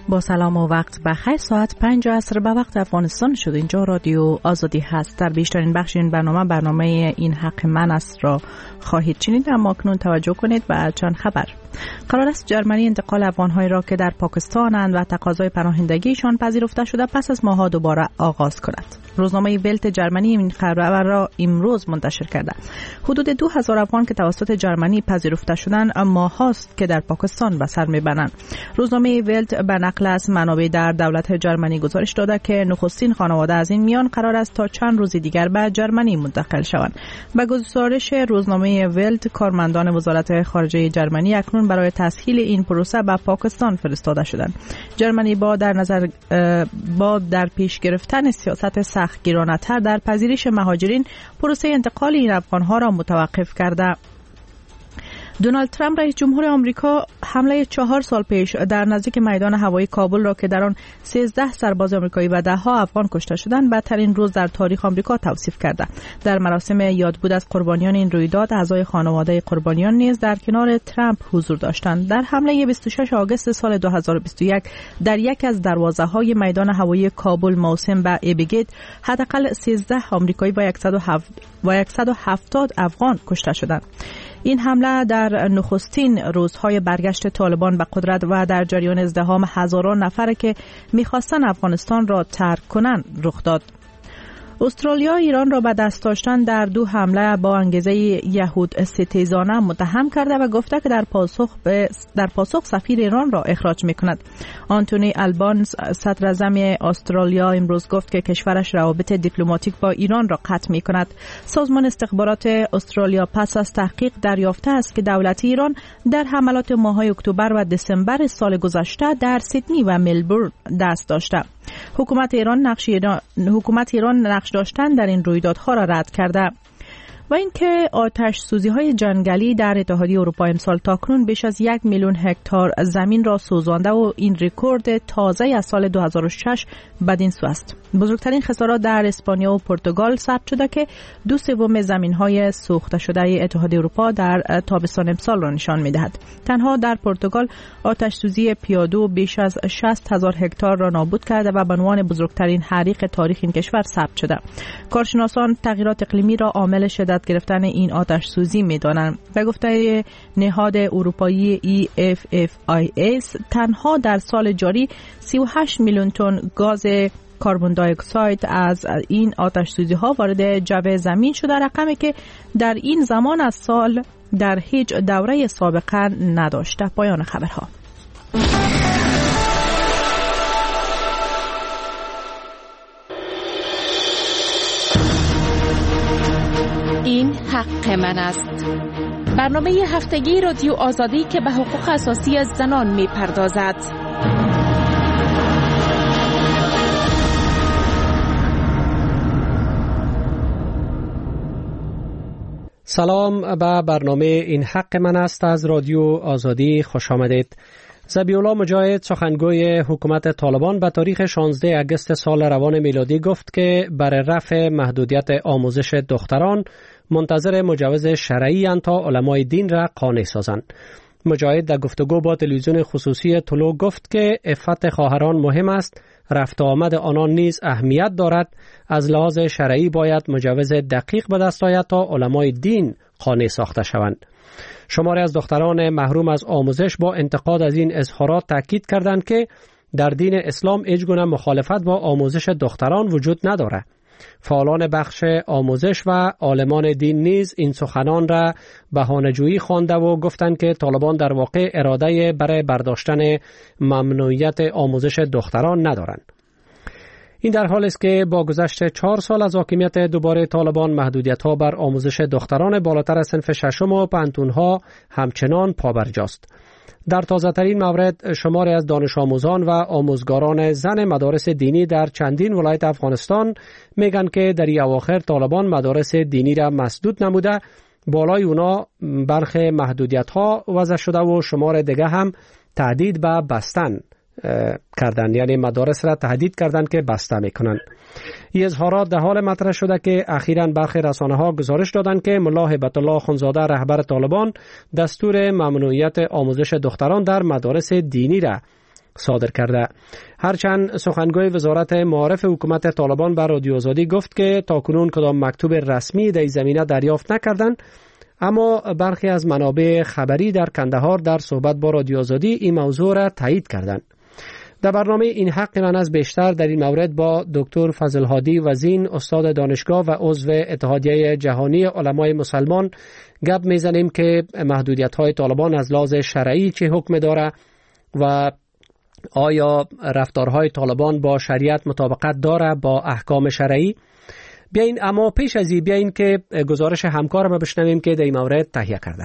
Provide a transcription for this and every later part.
با سلام و وقت بخیر. ساعت 5 عصر به وقت افغانستان شد. اینجا رادیو آزادی هست. در بیشترین بخش این برنامه این حق من است را خواهید شنید، اما اکنون توجه کنید به چند خبر. قرار است جرمنی انتقال افغان‌هایی را که در پاکستان‌اند و تقاضای پناهندگیشان پذیرفته شده پس از ماه‌ها دوباره آغاز کند. روزنامه ولت جرمنی این خبر را امروز منتشر کرده. حدود 2000 افغان که توسط جرمنی پذیرفته شدند ماه‌هاست که در پاکستان به سر می‌برند. روزنامه ولت به نقل از منابع در دولت جرمنی گزارش داده که نخستین خانواده از این میان قرار است تا چند روز دیگر به جرمنی منتقل شوند. به گزارش روزنامه ولت، کارمندان وزارت خارجه جرمنی اکنون برای تسهیل این پروسه به پاکستان فرستاده شدند. جرمنی با در پیش گرفتن سیاست سختگیرانه‌تر در پذیرش مهاجرین پروسه انتقال این افغان‌ها را متوقف کرده. دونالد ترامپ رئیس جمهور آمریکا حمله 4 سال پیش در نزدیک میدان هوایی کابل را که در آن 13 سرباز آمریکایی و 10 افغان کشته شدند بدترین روز در تاریخ آمریکا توصیف کرده. در مراسم یادبود از قربانیان این رویداد اعضای خانواده قربانیان نیز در کنار ترامپ حضور داشتند. در حمله 26 آگوست سال 2021 در یک از دروازه‌های میدان هوایی کابل موسوم به ایبیگیت حداقل 13 آمریکایی و 170 افغان کشته شدند. این حمله در نخستین روزهای برگشت طالبان به قدرت و در جریان ازدحام هزاران نفر که می‌خواستند افغانستان را ترک کنند رخ داد. استرالیا ایران را به دست داشتن در 2 حمله با انگیزه یهود ستیزانه متهم کرده و گفته که در پاسخ سفیر ایران را اخراج می‌کند. آنتونی آلبانز صدر اعظم استرالیا امروز گفت که کشورش روابط دیپلماتیک با ایران را قطع می‌کند. سازمان استخبارات استرالیا پس از تحقیق دریافته است که دولت ایران در حملات ماه‌های اکتبر و دسامبر سال گذشته در سیدنی و ملبورن دست داشته. حکومت ایران نقش داشتن در این رویدادها را رد کرده. و اینکه آتش سوزی های جنگلی در اتحادیه اروپا امسال تاکنون بیش از 1 میلیون هکتار زمین را سوزانده و این رکورد تازه از سال 2006 بدین سو است. بزرگترین خسارات در اسپانیا و پرتغال ثبت شده که 2/3 زمین های سوخته شده اتحادیه اروپا در تابستان امسال را نشان می‌دهد. تنها در پرتغال آتش سوزی پیاده بیش از 60,000 هکتار را نابود کرده و به عنوان بزرگترین حریق تاریخ این کشور ثبت شده. کارشناسان تغییرات اقلیمی را عامل شدت گرفتن این آتش سوزی می‌دانند. به گفته نهاد اروپایی EFFIS تنها در سال جاری 38 میلیون تن گاز کربن دی اکساید از این آتش سوزی ها وارد جو زمین شده، رقمی که در این زمان از سال در هیچ دوره سابقه نداشته. پایان خبرها. این حق من است. برنامه هفتگی رادیو آزادی که به حقوق اساسی زنان می‌پردازد. سلام، به برنامه این حق من است از رادیو آزادی خوش آمدید. ذبیح‌الله مجاهد سخنگوی حکومت طالبان به تاریخ 16 اگست سال روان میلادی گفت که برای رفع محدودیت آموزش دختران منتظر مجوز شرعی اند تا علمای دین را قانع سازند. مجاهد در گفتگو با تلویزیون خصوصی طلوع گفت که عفت خواهران مهم است، رفت و آمد آنان نیز اهمیت دارد. از لحاظ شرعی باید مجوز دقیق به دست آید تا علمای دین قانع ساخته شوند. شماری از دختران محروم از آموزش با انتقاد از این اظهارات تاکید کردند که در دین اسلام هیچ گونه مخالفت با آموزش دختران وجود ندارد. فعالان بخش آموزش و عالمان دین نیز این سخنان را بهانه‌جویی خوانده و گفتند که طالبان در واقع اراده برای برداشتن ممنوعیت آموزش دختران ندارند. این در حالی است که با گذشت 4 سال از حاکمیت دوباره طالبان محدودیت‌ها بر آموزش دختران بالاتر از صنف ششم و پانتون‌ها همچنان پابرجاست. در تازه‌ترین مورد شماری از دانش آموزان و آموزگاران زن مدارس دینی در چندین ولایت افغانستان میگن که در این اواخر طالبان مدارس دینی را مسدود نموده، بالای اونا برخی محدودیت‌ها وضع شده و شمار دیگه هم تهدید به بستن کردن، یعنی مدارس را تهدید کردن که بسته میکنن. این اظهارات در حال مطرح شده که اخیراً برخی رسانه‌ها گزارش دادند که ملا هیبت الله خونزاده رهبر طالبان دستور ممنوعیت آموزش دختران در مدارس دینی را صادر کرده. هرچند سخنگوی وزارت معارف حکومت طالبان به رادیو آزادی گفت که تاکنون کدام مکتوب رسمی در این زمینه دریافت نکردند، اما برخی از منابع خبری در کندهار در صحبت با رادیو آزادی این موضوع را تایید کردند. در برنامه این حق من از بیشتر در این مورد با دکتر فضل هادی وزین، استاد دانشگاه و عضو اتحادیه جهانی علمای مسلمان گپ میزنیم که محدودیت‌های طالبان از لحاظ شرعی چه حکم داره و آیا رفتارهای طالبان با شریعت مطابقت داره با احکام شرعی. بیاین اما پیش از این بیاین که گزارش همکارم بشنویم که در این مورد تهیه کرده.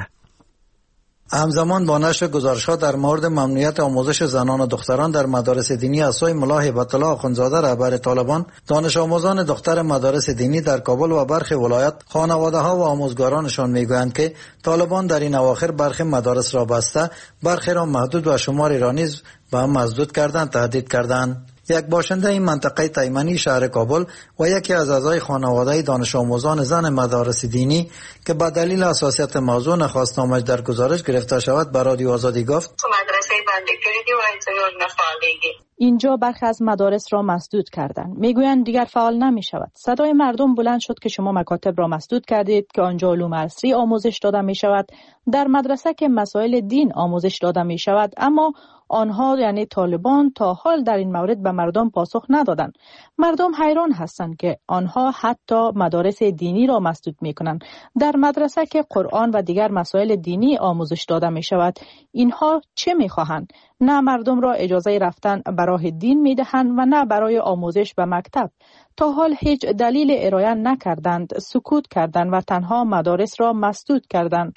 همزمان با نشر گزارش‌ها در مورد ممنوعیت آموزش زنان و دختران در مدارس دینی از سوی ملا هیبت الله آخوندزاده رهبر طالبان، دانش آموزان دختر مدارس دینی در کابل و برخی ولایات، خانواده‌ها و آموزگارانشان میگویند که طالبان در این اواخر برخی مدارس را بسته، برخی را محدود و شماری را نیز به هم مسدود کردند، تهدید کردند. یک باشنده این منطقه تایمنی شهر کابل و یکی از اعضای خانواده دانش آموزان زن مدارس دینی که به دلیل حساسیت موضوع نخواست نامش در گزارش گرفته شود به رادیو آزادی گفت: مدرسه بنده کردی و اینطور نفعالیگی. اینجا برخی از مدارس را مسدود کردند. میگویند دیگر فعال نمی شود. صدای مردم بلند شد که شما مکاتب را مسدود کردید که آنجا علوم عصری آموزش داده می شود، در مدرسه که مسائل دین آموزش داده می شود، اما آنها یعنی طالبان تا حال در این مورد به مردم پاسخ ندادند. مردم حیران هستند که آنها حتی مدارس دینی را مسدود می کنند. در مدرسه که قرآن و دیگر مسائل دینی آموزش داده می شود، اینها چه می خواهند؟ نه مردم را اجازه رفتن به راه دین می دهند و نه برای آموزش به مکتب. تا حال هیچ دلیل ارائه نکردند، سکوت کردند و تنها مدارس را مسدود کردند.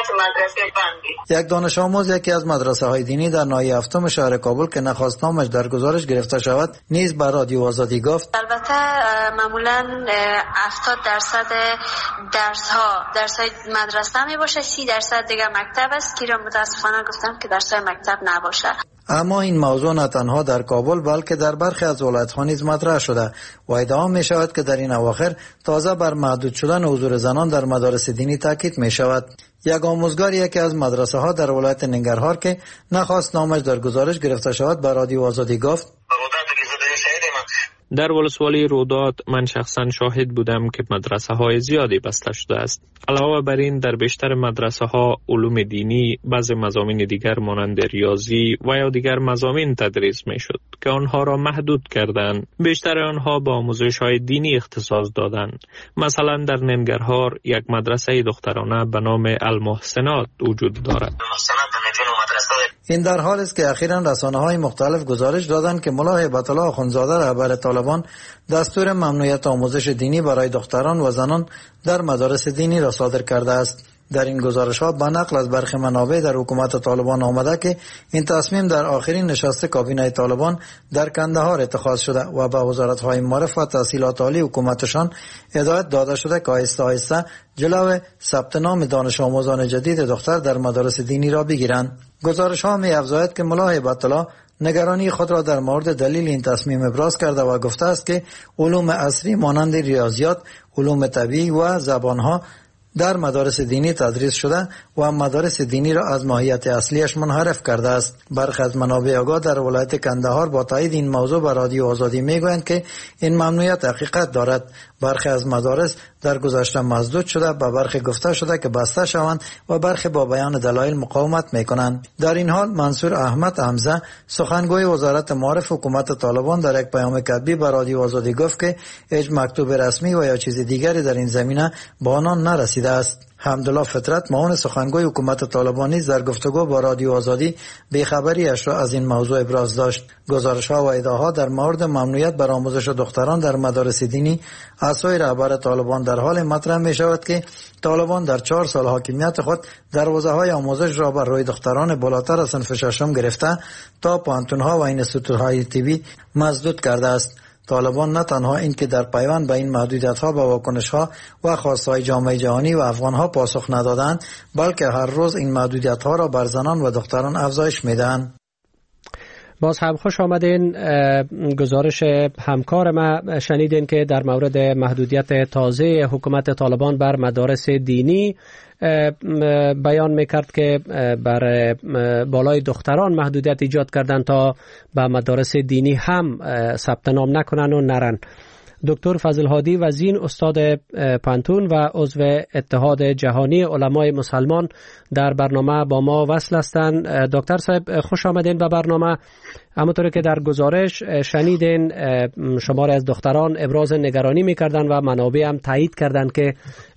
یک دانش آموز یکی از مدرسه های دینی در ناحیه هفتم شهر کابل که نخواست نامش در گزارش گرفته شود نیز به رادیو آزادی گفت: البته معمولا 70% درس‌های مدرسه می باشه، 30% دیگه مکتب است که را متاسفانه گفتم که درس‌های مکتب نباشه. اما این موضوع نه تنها در کابل بلکه در برخی از ولایت‌ها نیز مطرح شده و ادعا می شود که در این اواخر تازه بر محدود شدن حضور زنان در مدارس دینی تاکید می شود. یک آموزگار یکی از مدرسه ها در ولایت ننگرهار که نخواست نامش در گزارش گرفته شود به رادیو آزادی گفت: در ولسوالی روداد من شخصا شاهد بودم که مدرسه های زیادی بسته شده است. علاوه بر این در بیشتر مدرسه ها علوم دینی، بعض مضامین دیگر مانند ریاضی و یا دیگر مضامین تدریس می شد که آنها را محدود کردند. بیشتر آنها با آموزش های دینی اختصاص دادند. مثلا در ننگرهار یک مدرسه دخترانه به نام المحسنات وجود دارد. این در حال است که اخیراً رسانه‌های مختلف گزارش دادند که ملا هیبت الله آخوندزاده رهبر طالبان دستور ممنوعیت آموزش دینی برای دختران و زنان در مدارس دینی را صادر کرده است. در این گزارش‌ها به نقل از برخی منابع در حکومت طالبان آمده که این تصمیم در آخرین نشست کابینه طالبان در کندهار اتخاذ شده و به وزارت‌های معارف و تحصیلات عالی حکومتشان هدایت داده شده که آهسته آهسته جلو ثبت نام دانش آموزان جدید دختر در مدارس دینی را بگیرند. گزارش‌ها می‌افزاید که ملا هیبت الله نگرانی خود را در مورد دلیل این تصمیم ابراز کرده و گفته است که علوم عصری مانند ریاضیات، علوم طبیعی و زبان‌ها در مدارس دینی تدریس شده و مدارس دینی را از ماهیت اصلیش منحرف کرده است. برخی از منابع آگاه در ولایت کندهار با تایید این موضوع به رادیو آزادی میگویند که این ممنوعیت حقیقت دارد. برخی از مدارس در گذشته مسدود شده، به برخی گفته شده که بسته شوند و برخی با بیان دلایل مقاومت میکنند. در این حال منصور احمد حمزه سخنگوی وزارت معارف حکومت طالبان در یک پیام کتبی به رادیو آزادی گفت که هیچ مکتوب رسمی و یا چیز دیگری در این زمینه به آنان نرسیده است. حمدالله فطرت معاون سخنگوی حکومت طالبان نیز در گفتگو با رادیو آزادی بی‌خبری‌اش را از این موضوع ابراز داشت. گزارش‌ها و ادعاها در مورد ممنوعیت بر آموزش دختران در مدارس دینی از سوی رهبر طالبان در حال مطرح می‌شود که طالبان در 4 سال حاکمیت خود دروازه‌های آموزش را بر روی دختران بالاتر از صنف ششم گرفته تا پانتون‌ها و اینستیتوت‌های طبی مسدود کرده است. طالبان نه تنها این که در پیوند به این محدودیت‌ها به واکنش‌ها و خواست‌های جامعه جهانی و افغان‌ها پاسخ ندادند، بلکه هر روز این محدودیت‌ها را بر زنان و دختران افزایش می‌دهند. باز هم خوش آمدین. گزارش همکار ما شنیدین که در مورد محدودیت تازه حکومت طالبان بر مدارس دینی بیان میکرد که بر بالای دختران محدودیت ایجاد کردن تا به مدارس دینی هم ثبت نام نکنن و نرن. دکتر فضل هادی وزین، استاد پانتون و عضو اتحاد جهانی علمای مسلمان در برنامه با ما وصل هستند. دکتر صاحب خوش آمدین به برنامه. همونطور که در گزارش شنیدین شماری از دختران ابراز نگرانی میکردن و منابع هم تایید کردند که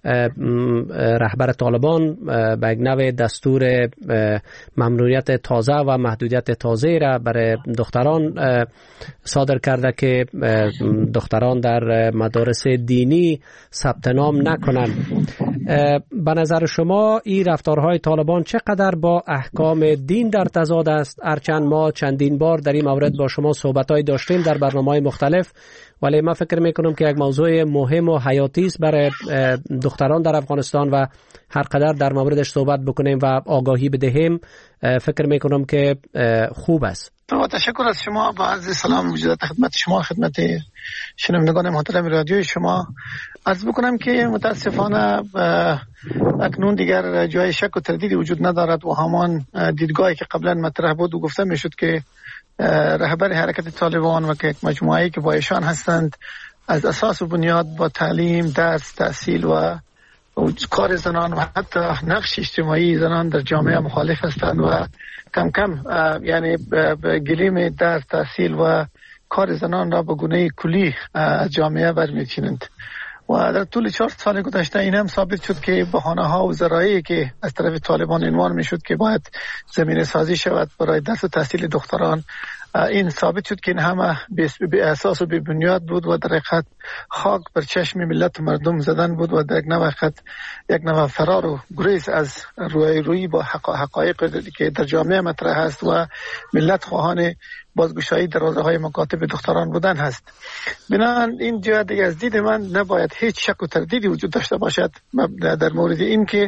رهبر طالبان به یک نوع دستور ممنوعیت تازه و محدودیت تازه را برای دختران صادر کرده که دختران در مدارس دینی ثبت نام نکنند. به نظر شما این رفتارهای طالبان چقدر با احکام دین در تضاد است؟ هرچند ما چندین بار در این مورد با شما صحبت‌های داشتیم در برنامه‌های مختلف، ولی من فکر میکنم که یک موضوع مهم و حیاتی است برای دختران در افغانستان و هر قدر در موردش صحبت بکنیم و آگاهی بدهیم فکر میکنم که خوب است. تشکر از شما. با عرض سلام وجود خدمت شما، خدمت شنوندگان محترم رادیوی شما. عرض بکنم که متاسفانه اکنون دیگر جای شک و تردیدی وجود ندارد و همان دیدگاهی که قبلا مطرح بود و گفته میشد که رهبر حرکت طالبان و که یک مجموعه‌ای که با ایشان هستند از اساس و بنیاد با تعلیم، درس، تحصیل و کار زنان و حتی نقش اجتماعی زنان در جامعه مخالف هستند و کم کم یعنی به گلیم درس، تحصیل و کار زنان را به گونه کلی از جامعه برمی‌چینند. و در طول 4 سال گذشته این هم ثابت شد که بهانه‌ها و ذرایعی که از طرف طالبان عنوان می‌شد که باید زمینه سازی شود برای درس و تحصیل دختران، این ثابت شد که این همه به اساس و به بنیاد بود و در حقیقت خاک بر چشم ملت و مردم زدن بود و در یک نوع فرار و گریز از روی با حقایق که در جامعه مطرح است و ملت خواهان بازگشایی دروازه های مکاتب دختران بودن هست. بنابراین این جهت دیگه از دید من نباید هیچ شک و تردیدی وجود داشته باشد در مورد این که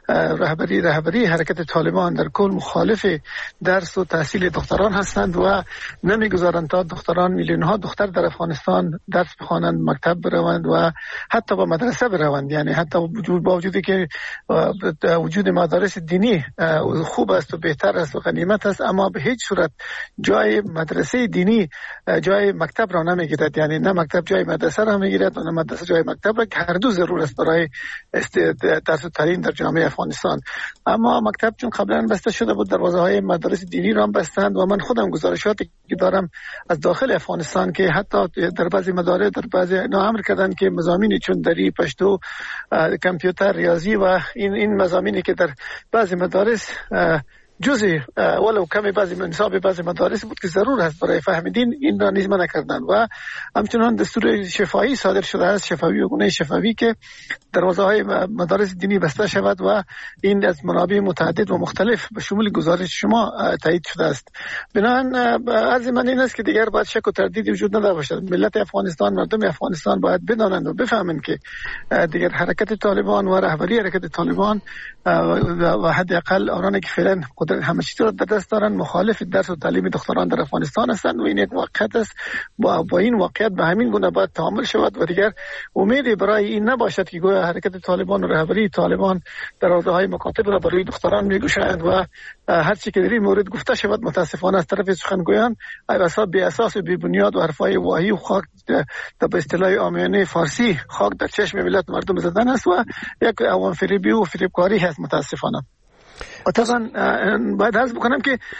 رهبری حرکت طالبان در کل مخالف درس و تحصیل دختران هستند و نمیگذارند تا دختران، میلیون ها دختر در افغانستان درس بخوانند، مکتب بروند و حتی با مدرسه بروند. یعنی حتی با وجودی که وجود مدارس دینی خوب است و بهتر است و غنیمت است، اما به هیچ صورت جای مدرسه دینی جای مکتب را نمیگیرد. یعنی نه مکتب جای مدرسه را میگیرد و نه مدرسه جای مکتب را، که هر دو ضرور است برای درس و تعلیم در جامعه افغانستان. اما مکتب چون قبلا بسته شده بود، دروازه های مدارس دینی را هم بستند و من خودم گزارشاتی که دارم از داخل افغانستان که حتی در بعضی مدارس در بعضی امر کردند که مضامینی چون دری، پشتو، کامپیوتر، ریاضی و این مضامینی که در بعضی مدارس جزئی ولو کمی بعضی نصاب بعضی مدارس بود که ضرور است برای فهم دین، این را نیز منع کردند و همچنان دستور شفاهی صادر شده است، شفاهی و گونه شفاهی که دروازه های مدارس دینی بسته شود و این از منابع متعدد و مختلف به شمول گزارش شما تایید شده است. بنابراین عرض من این است که دیگر باید شک و تردیدی وجود نداشته باشد. ملت افغانستان، مردم افغانستان باید بدانند و بفهمند که دیگر حرکت طالبان و رهبری حرکت طالبان و حداقل آنانی که فعلا همه چیز را در دست دارند مخالف درس و تعلیم دختران در افغانستان هستند و این یک واقعیت است. با این واقعیت به همین گونه باید تعامل شود و دیگر امیدی برای این نباشد که گویا حرکت طالبان و رهبری طالبان دروازه‌های مکاتب را برای دختران میگشایند و هر چی که در این مورد گفته شود متاسفانه از طرف سخنگویان بی اساس و بی بنیاد و حرفای واهی و خاک به اصطلاح عامیانه فارسی خاک در چشم ملت مردم زدن است و یک عوام فریبی و فریبکاری هست متاسفانه. و طبعا باید عرض بکنم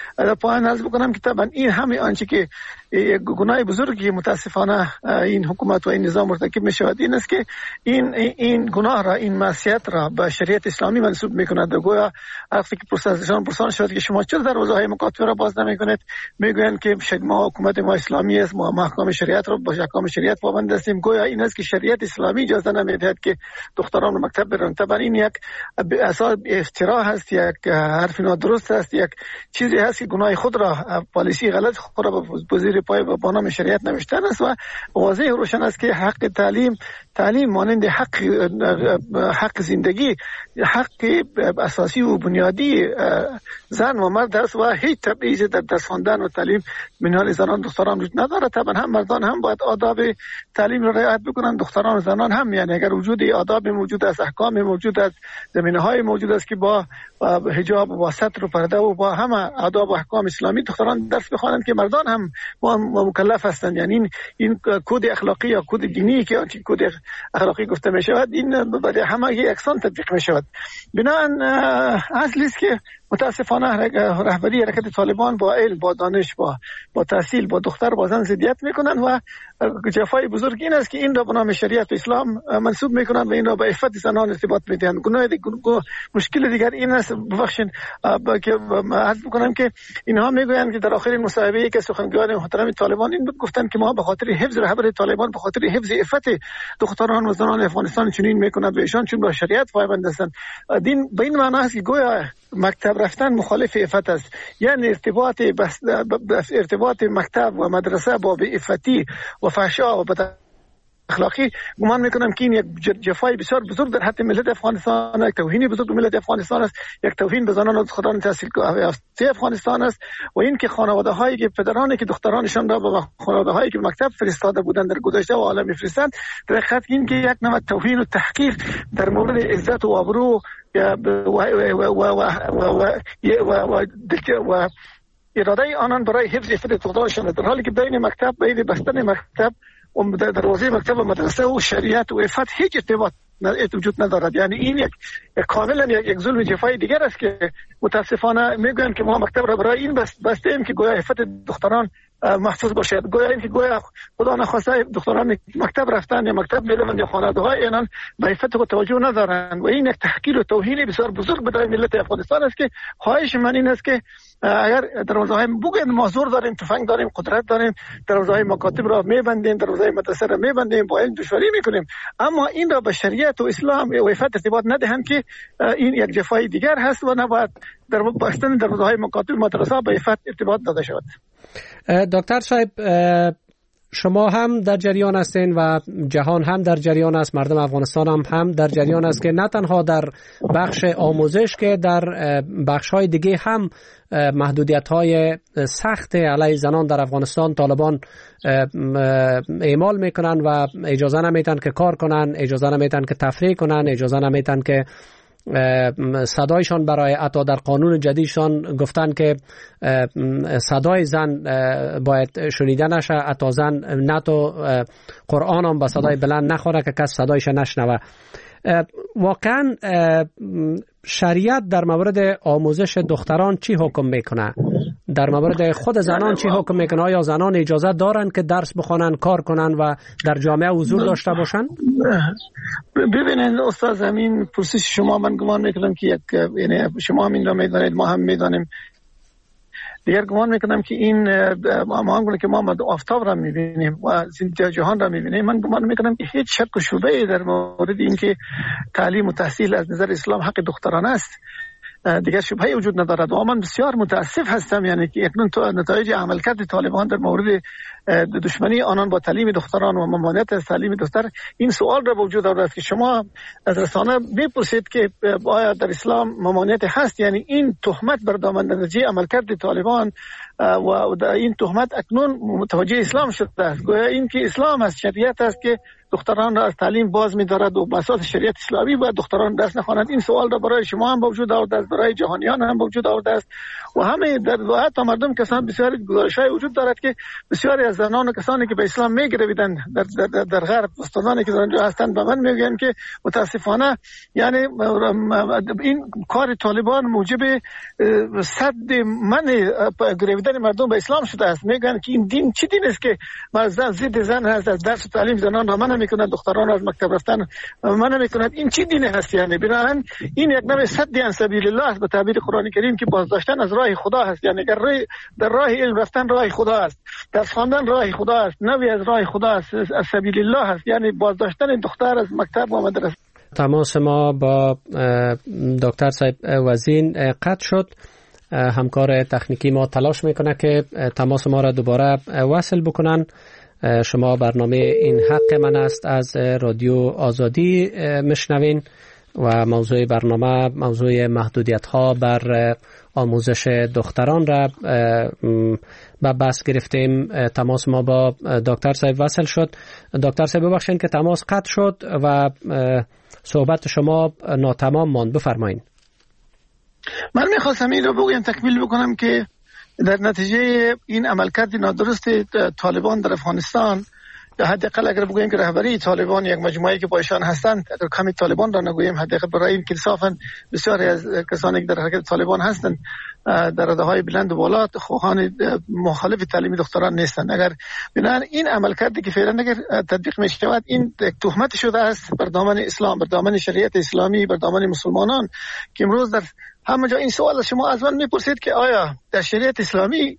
که طبعا این همه آنچه که یک گناه بزرگی متاسفانه این حکومت و این نظام مرتکب می شود این است که این گناه را، این معصیت را به شریعت اسلامی منسوب می کند. گویا وقتی که پرسان شود که شما چرا دروازه های مکاتب را باز نمی کنید، می گویند که ما حکومت ما اسلامی است، ما احکام شریعت را با احکام شریعت پابند هستیم. گویا این است که شریعت اسلامی اجازه نمی دهد که دختران مکتب برند. طبعا این یک اساس افترا هست، یک حرف نادرست است، یک چیزی هست که گناه خود را، پالیسی غلط خود را به زیر پای با نام شریعت نوشتن است و واضح روشن است که حق تعلیم مانند حق زندگی، حق اساسی و بنیادی زن و مرد است و هیچ تبعیض در درس خواندن و تعلیم میان زنان و دختران وجود ندارد. طبعا هم مردان هم باید آداب تعلیم را رعایت بکنند، دختران و زنان هم. یعنی اگر وجود آداب موجود است، احکام موجود است، زمینه‌های موجود است که با حجاب و ستر و پرده و با همه آداب و احکام اسلامی دختران درس بخوانند که مردان هم مکلف هستند. یعنی این کد اخلاقی یا کد دینی که کد اخلاقی گفته می شود، این برای همه یکسان تطبیق می شود. بنابراین اصلی است که متاسفانه رهبری حرکت طالبان با علم، با دانش، با تحصیل، با دختر، با زن ضدیت میکنن و جفای بزرگ این است که این را به نام شریعت و اسلام منسوب میکنن و این را به عفت زنان ارتباط میدهند. مشکل دیگر این است، ببخشید که عرض بکنم که اینها میگویند که در آخرین مصاحبه که سخنگویان محترم طالبان این گفتند که ما به خاطر حفظ رهبری طالبان، به خاطر حفظ عفت دختران و زنان افغانستان چنین میکنند و ایشان چون با شریعت پایبند هستند. دین به این معنی است که گویا مکتب رفتن مخالف عفت است. یعنی ارتباط مکتب و مدرسه با عفتی و فحشا و اخلاقی، گمان میکنم که این یک جفای بسیار بزرگ در حد ملت افغانستان، یک توهین بزرگ به ملت افغانستان است، یک توهین به زنان و دختران تحصیل یافته افغانستان است و این که خانواده هایی که پدرانی که دخترانشان را به خانواده هایی که مکتب فرستاده بودند در گذشته و حالا میفرستند، در حقیقت این که یک نوع توهین و تحقیر در مورد عزت و آبرو و اراده آنان برای حفظ عفت دخترانشان، در حالی که بین مکتب، بین بستن مکتب و دروازه مکتب و مدرسه و شریعت و عفت هیچ ارتباط وجود ندارد. یعنی این یک کاملا یک ظلم جفای دیگر است که متاسفانه میگویند که ما مکتب را برای این بسته ایم که گویا عفت دختران محفوظ باشد، گویا این که گویا خدا نخواسته دختران مکتب رفتن یا مکتب میروند یا خانواده‌های اینان به عفت خود توجه ندارند و این یک تحقیر و توهین بسیار بزرگ برای ملت افغانستان است که خواهش من این است که اگر دروازه‌های بگویند ما زور داریم، تفنگ داریم، قدرت داریم، دروازه‌های مکاتب را میبندیم، دروازه‌های مدرسه را میبندیم، با علم دشواری میکنیم، اما این را به شریعت و اسلام و عفت ارتباط ندهند که این یک جفای دیگر هست و نباید در بستن دروازه‌های مکاتب مدرسه به عفت ارتباط داده شود. دکتر صاحب، شما هم در جریان هستین و جهان هم در جریان است، مردم افغانستان هم در جریان است که نه تنها در بخش آموزش که در بخش‌های دیگه هم محدودیت‌های سخت علیه زنان در افغانستان طالبان اعمال میکنن و اجازه نمیدن که کار کنن، اجازه نمیدن که تفریح کنن، اجازه نمیدن که صدایشان برای عطا در قانون جدیدشان گفتن که صدای زن باید شنیده نشه، عطا زن نه تو قرآن هم با صدای بلند نخوره که کس صدایش نشنوه. واقعا شریعت در مورد آموزش دختران چی حکم میکنه؟ در مورد خود زنان چی حکم میکنه؟ آیا زنان اجازه دارن که درس بخونن، کار کنن و در جامعه حضور داشته باشن؟ ببینید استاد، زمین پرسش شما من گمان میکنم که یعنی شما هم این را میدانید، ما هم میدانیم، دیگر گمان میکنم که این ما هم که ما آفتاب را میبینیم و جهان را میبینیم، من گمان میکنم که هیچ شک و شبهه در مورد این که تعلیم و تحصیل از نظر اسلام حق دختران است دیگر شبهه وجود ندارد و من بسیار متاسف هستم یعنی که اکنون نتایج عملکرد طالبان در مورد دشمنی آنان با تعلیم دختران و ممانعت از تعلیم دختر این سوال را وجود آورد که شما از رسانه بپرسید که آیا در اسلام ممانعت هست؟ یعنی این تهمت بر دامن‌نجی عملکرد طالبان و این تهمت اکنون متوجه اسلام شده است، گویا این که اسلام است، شریعت است که دختران را از تعلیم باز می‌دارد و اساس شریعت اسلامی باید دختران درس نخوانند. این سوال را برای شما هم وجود آورده است، برای جهانیان هم وجود آورده است و همه در حتی مردم کسان بسیار گزارش‌های وجود دارد که بسیاری از زنان و کسانی که به اسلام می‌گرویدند در غرب، استادانی که در آنجا هستند به من میگویند که متاسفانه یعنی این کار طالبان موجب صد منع گرویدن مردم به اسلام شده است. میگن که این دین چی دین است که ضد زن هست، از درس و تعلیم زنان را منع میکند، دختران را از مکتب رفتن منع میکند، این چی دین هست؟ یعنی بنابراین این یک نوع صد عن سبیل الله است به تعبیر قرآن کریم که بازداشتن از راه خدا هست. یعنی در راه علم رفتن راه خدا است، درس خواندن راه خدا است، نوی از راه خدا است، از سبیل الله است، یعنی بازداشتن دختر از مکتب و مدرسه. تماس ما با دکتر صاحب وزین قطع شد. همکار تکنیکی ما تلاش میکنه که تماس ما را دوباره وصل بکنن. شما برنامه این حق من است از رادیو آزادی میشنوین و موضوع برنامه موضوع محدودیت ها بر آموزش دختران را به بحث گرفتیم. تماس ما با دکتر صاحب وصل شد. دکتر صاحب ببخشید که تماس قطع شد و صحبت شما ناتمام ماند. بفرمایید. من میخواستم این رو بگویم، تکمیل بکنم که در نتیجه این عملکرد نادرست طالبان در افغانستان، یا حداقل اگر بگوییم که رهبری طالبان یک مجموعه که پایشان هستند، اگر کمی طالبان را نگوییم، حداقل برای این که انصافا بسیاری از کسانی که در حرکت طالبان هستند در رده‌های بلند و بالا خواهان مخالف تعلیم دختران نیستند. اگر بنابراین این عملکردی که فعلا اگر تطبیق می شود، این تهمت شده است بر دامن اسلام، بر دامن شریعت اسلامی، بر دامن مسلمانان، که امروز در همه جا این سوال شما از من میپرسید که آیا در شریعت اسلامی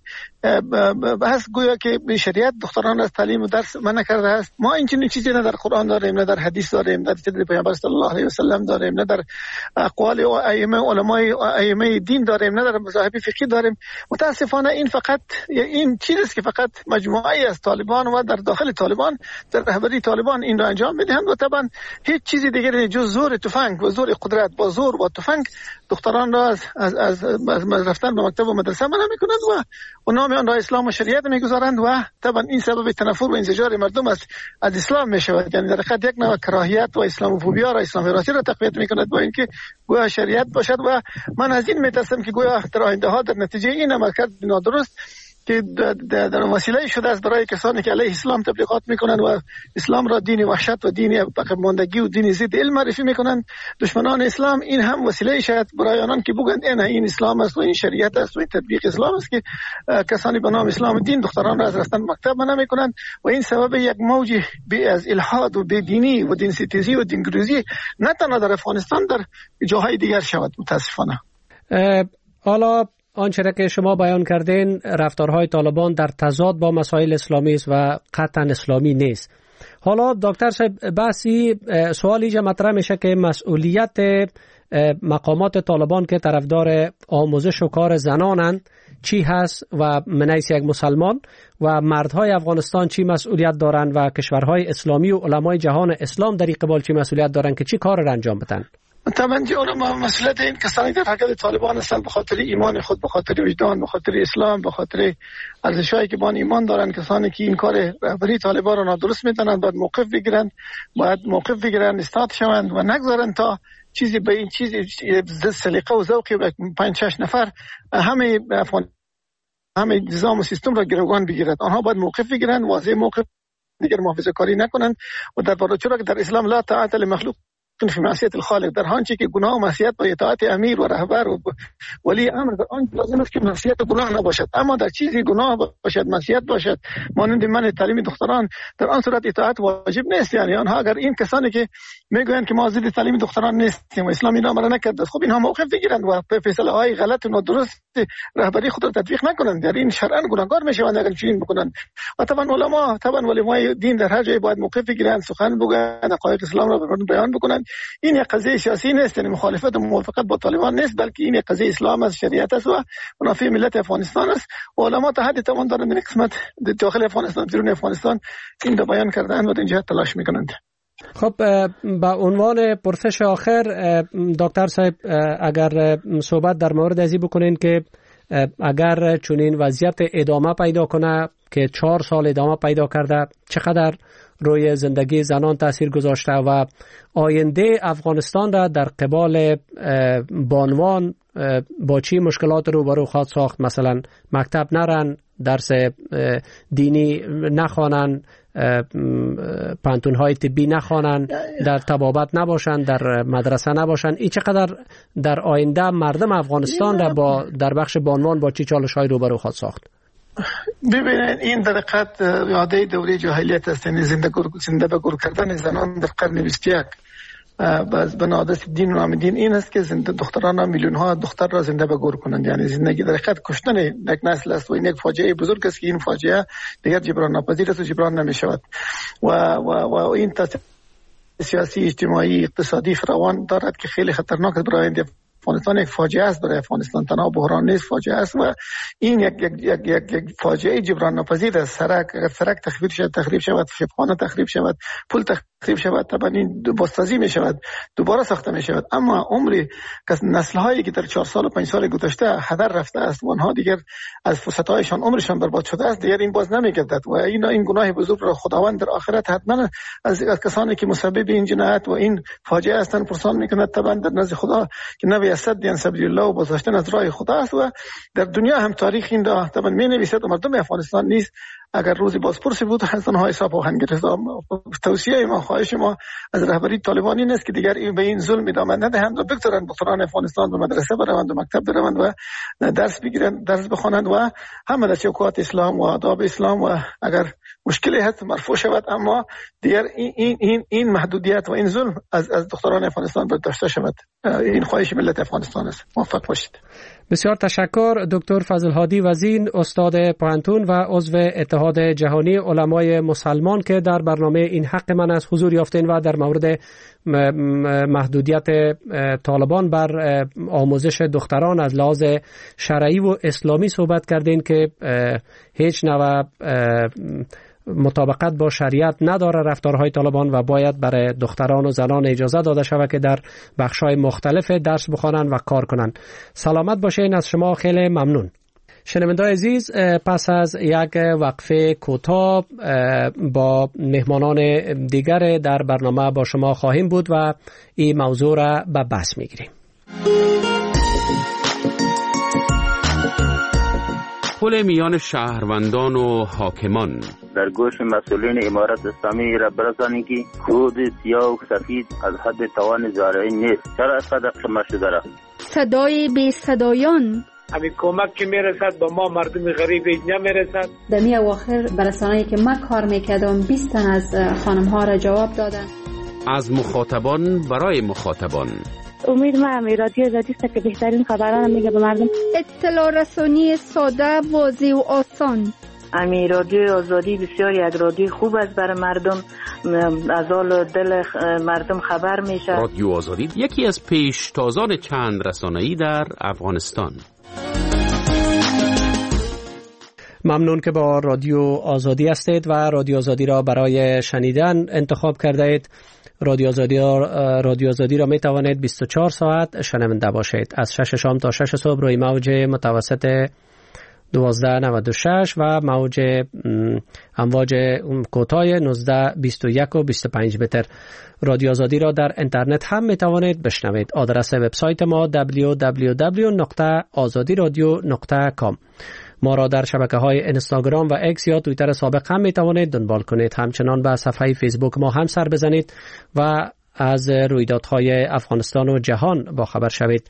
بحث گویا که شریعت دختران از تعلیم و درس منع کرده است؟ ما این چنین چیزی نه در قرآن داریم، نه در حدیث داریم، نه در پیامبر صلی الله علیه و سلم داریم، نه در اقوال ائمه علمای ائمه دین داریم، نه در مذاهب فقهی داریم. متاسفانه این فقط این چیزی است که فقط مجموعه از طالبان و در داخل طالبان، در رهبری طالبان این را انجام میدهند و طبعا هیچ چیزی دیگری جز زور تفنگ و زور قدرت با زور و تفنگ دختران را از رفتن به مکتب و مدرسه منع میکنند و نام آن را اسلام و شریعت میگذارند و طبعا این سبب تنفر و انزجار مردم از اسلام میشود. یعنی در حقیقت یک نوع کراهیت و اسلاموفوبیا را، اسلاموراسی را تقویت میکند با اینکه گویا شریعت باشد. و من از این میترسم که گویا در آینده ها در نتیجه این عملکرد نادرست که در وسیله شده است برای کسانی که علیه اسلام تبلیغات میکنند و اسلام را دین وحشت و دین عقب ماندگی و دین ضد علم معرفی میکنند، دشمنان اسلام، این هم وسیله شد برای آنان که بگویند این اسلام است و این شریعت است و این تطبیق اسلام است که کسانی به نام اسلام و دین دختران را از رفتن مکتب منع میکنند و این سبب یک موج از الحاد و بی‌دینی و دین ستیزی و دینگریزی نه تنها در افغانستان، در جاهای دیگر شود متاسفانه. حالا آنچه را که شما بیان کردین، رفتارهای طالبان در تضاد با مسائل اسلامی است و قطعا اسلامی نیست. حالا دکتر صاحب بحثی سوال اینجا مطرح میشه که مسئولیت مقامات طالبان که طرفدار آموزش و کار زنانند چی هست و من حیث یک مسلمان، و مردهای افغانستان چی مسئولیت دارند و کشورهای اسلامی و علمای جهان اسلام در این قبال چی مسئولیت دارند که چی کار را انجام بدن؟ طبعا مسئولیت این کسانی در حرکت طالبان هستند به خاطر ایمان خود، به خاطر وجدان، به خاطر اسلام، به خاطر ارزش‌هایی که با ایمان دارند. کسانی که این کار رهبری طالبان را نادرست می‌دانند باید موقف بگیرند، استاد شوند و نگذارند تا چیزی به این چیز سلیقه و ذوقی 5-6 نفر همه نظام و سیستم را گروگان بگیرد. آنها باید موقف بگیرند، واضح موقف، دیگر محافظه کاری نکنند و در چرا که در اسلام لا طاعت لمخلوق فی معصیت الخالق، در آنچه که گناه و معصیت با اطاعت امیر و رهبر و ولی امر در آن لازم است که معصیت و گناه نباشد، اما در چیزی گناه باشد، معصیت باشد، مانند من تعلیم دختران، در آن صورت اطاعت واجب نیست. یعنی آنها اگر این کسانی که میگویند که ما ضد تعلیم دختران نیستیم و اسلام اینا را نکرده، خب اینها موقف بگیرند و فیصله های غلط و نادرست رهبری خود را تطبیق نکنند. در این شرعاً گناهکار میشوند اگر چنین بکنند. و طبعا علمای دین در هر جای باید موقف بگیرند، سخن بگویند، حقایق اسلام را بیان بکنند. این یک قضیه سیاسی نیست، یعنی مخالفت و موافقت با طالبان نیست، بلکه این یک قضیه اسلام است، شریعت است و منافع ملت افغانستان است. علما تا حد توان دارند در قسمت داخل افغانستان، بیرون افغانستان این را بیان کردند و در این جهت تلاش میکنند. خب با عنوان پرسش آخر دکتر صاحب اگر صحبت در مورد ازی بکنین که اگر چنین وضعیت ادامه پیدا کنه که 4 سال ادامه پیدا کرده، چقدر روی زندگی زنان تاثیر گذاشته و آینده افغانستان را در قبال بانوان با چی مشکلات روبرو خواهد ساخت؟ مثلا مکتب نرن، درس دینی نخوانن، پانتون‌های طبی نخوانن، در طبابت نباشن، در مدرسه نباشن. این چقدر در آینده مردم افغانستان را در بخش بانوان با چی چالش‌های روبرو خواهد ساخت؟ ببینید این در حقیقت یاده دوره جاهلیت است، یعنی زنده به گور کردن زنان در قرن 21. باز بنادس دین و نام دین این است که دختران میلیون ها دختر را زنده به گور کنند. یعنی زندگی در حقیقت کشتن یک نسل است و این یک فاجعه بزرگ است که این فاجعه دیگر جبران ناپذیر است و جبران نمی شود و این سیاسی، اجتماعی، اقتصادی فراوان دارد که خیلی خطرناک برای آینده افغانستان. یک فاجعه است برای افغانستان، تنها بحران نیست، فاجعه است و این یک فاجعه جبران ناپذیر است. اگر سرک تخریب شود، شبخانه تخریب شود، پل تخریب شود، طبعا این بازسازی می شود، دوباره ساخته می شود. اما عمری نسل هایی که در 4 سال و 5 سال گذشته هدر رفته است و آنها دیگر از فرصت هایشان عمرشان برباد شده است، دیگر این باز نمیگردد و این گناه بزرگ را خداوند در آخرت حتما از کسانی که مسبب این جنایت و این فاجعه هستند پرسان میکند. طبعا در نزد خدا که نبی صد ان سبیل الله و بازداشتن از راه خدا است و در دنیا هم تاریخ این را طبعا می نویسد و مردم افغانستان نیست اگر روزی بازپرسی بود حسن های حساب آهن گرفت. توصیه ما، خواهش ما از رهبری طالبان این است که دیگر به این ظلم ادامه ندهند و بگذارند دختران افغانستان به مدرسه بروند و مکتب بروند و درس بگیرند، درس بخوانند و همه در چوکات اسلام و آداب اسلام و اگر مشکلی هست مرفوع شود، اما دیگر این محدودیت و این ظلم از دختران افغانستان برداشته شود. این خواهش ملت افغانستان است. موفق باشید. بسیار تشکر دکتر فضل هادی وزین، استاد پوهنتون و عضو اتحاد جهانی علمای مسلمان که در برنامه این حق من از حضور یافتین و در مورد محدودیت طالبان بر آموزش دختران از لحاظ شرعی و اسلامی صحبت کردین که هیچ نوع مطابقت با شریعت نداره رفتارهای طالبان و باید برای دختران و زنان اجازه داده شود که در بخش‌های مختلف درس بخوانند و کار کنند. سلامت باشین، از شما خیلی ممنون. شنونده‌های عزیز، پس از یک وقفه کوتاه با مهمانان دیگر در برنامه با شما خواهیم بود و این موضوع را به بحث می‌گیریم. پل میان شهروندان و حاکمان در گوش مسئولین امارت اسلامی را برسانید که خود سیاه و سفید از حد توان زارعی نیست. چرا صدق شما شده را صدای بی صدایان همین کمک که میرسد با ما مردم غریب نمیرسد. در می اواخر برسانه‌ای که من کار میکردم 20 تن از خانم ها را جواب دادن. از مخاطبان برای مخاطبان. امید ما هم رادیو آزادی است که بهترین خبران میگه به مردم. اطلاع رسانی ساده، واضح و آسان. امی رادیو آزادی بسیار یک رادیو خوب است برای مردم، از حال دل مردم خبر میشه. رادیو آزادی یکی از پیشتازان چند رسانه‌ای در افغانستان. ممنون که با رادیو آزادی هستید و رادیو آزادی را برای شنیدن انتخاب کرده اید. رادیو آزادی را می توانید 24 ساعت شنونده باشید. از 6 شام تا 6 صبح روی موج متوسط 1296 و موج امواج کوتاه 19 21 و 25 متر. رادیو آزادی را در اینترنت هم می توانید بشنوید. آدرس وبسایت ما www.azadiradio.com. ما را در شبکه‌های اینستاگرام و اکس یا توییتر سابق هم می توانید دنبال کنید. همچنان به صفحه فیسبوک ما هم سر بزنید و از رویدادهای افغانستان و جهان با خبر شوید.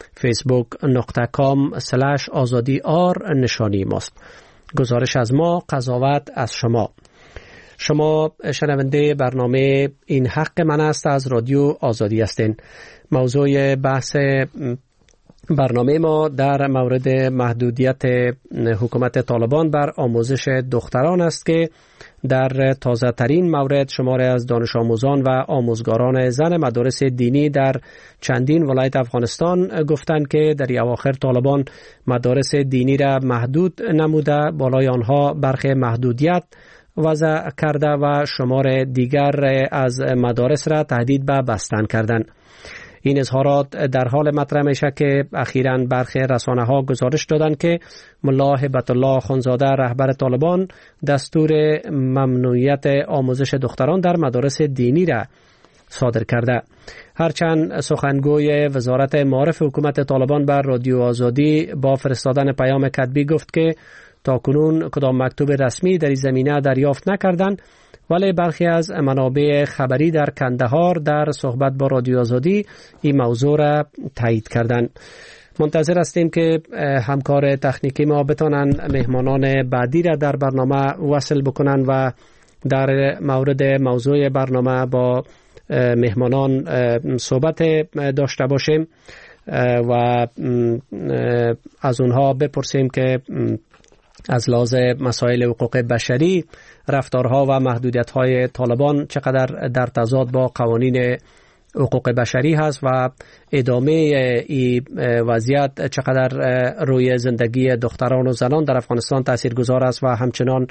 facebook.com/azadi_r نشانی ماست. گزارش از ما، قضاوت از شما. شما شنونده برنامه این حق من است از رادیو آزادی هستین. موضوع بحث برنامه ما در مورد محدودیت حکومت طالبان بر آموزش دختران است که در تازه ترین مورد شماری از دانش آموزان و آموزگاران زن مدارس دینی در چندین ولایت افغانستان گفتند که در اواخر طالبان مدارس دینی را محدود نموده، بالای آنها برخی محدودیت وضع کرده و شمار دیگر از مدارس را تهدید به بستن کردند. این اظهارات در حال مطرح میشه که اخیراً برخی رسانه‌ها گزارش دادند که ملا هبت الله خانزاده رهبر طالبان دستور ممنوعیت آموزش دختران در مدارس دینی را صادر کرده. هرچند سخنگوی وزارت معارف حکومت طالبان بر رادیو آزادی با فرستادن پیام کتبی گفت که تاکنون کدام مکتوب رسمی در این زمینه دریافت نکردند، ولی برخی از منابع خبری در کندهار در صحبت با رادیو آزادی این موضوع را تایید کردند. منتظر هستیم که همکار تکنیکی ما بتونن مهمانان بعدی را در برنامه وصل بکنن و در مورد موضوع برنامه با مهمانان صحبت داشته باشیم و از اونها بپرسیم که از لحاظ مسائل حقوق بشری رفتارها و محدودیت‌های طالبان چقدر در تضاد با قوانین حقوق بشری هست و ادامه این وضعیت چقدر روی زندگی دختران و زنان در افغانستان تاثیرگذار است و همچنان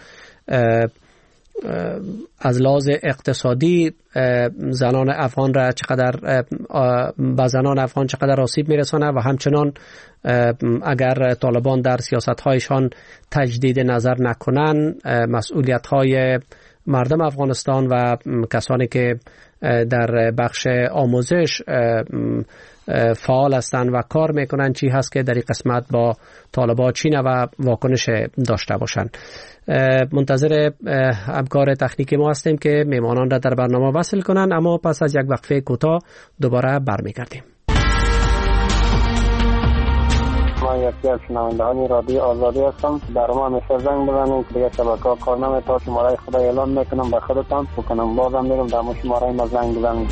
از لحاظ اقتصادی زنان افغان را چقدر با زنان افغان چقدر آسیب میرسانه و همچنان اگر طالبان در سیاست‌هایشان تجدید نظر نکنن مسئولیت‌های مردم افغانستان و کسانی که در بخش آموزش فعال هستند و کار میکنن چی هست که در این قسمت با طالبان چین و واکنش داشته باشند. منتظر همکار تکنیکی ما هستیم که میمانان را در برنامه وصل کنن، اما پس از یک وقفه کوتاه دوباره برمیگردیم. ما یکی از شنوندگان رادیو آزادی هستم. برام همیشه زنگ بزنید که دیگه شبکه‌ها کار نمی‌کنه. شماره خدا اعلام میکنم به خودتان بکنم بازم میرم در شماره ما زنگ بزنید.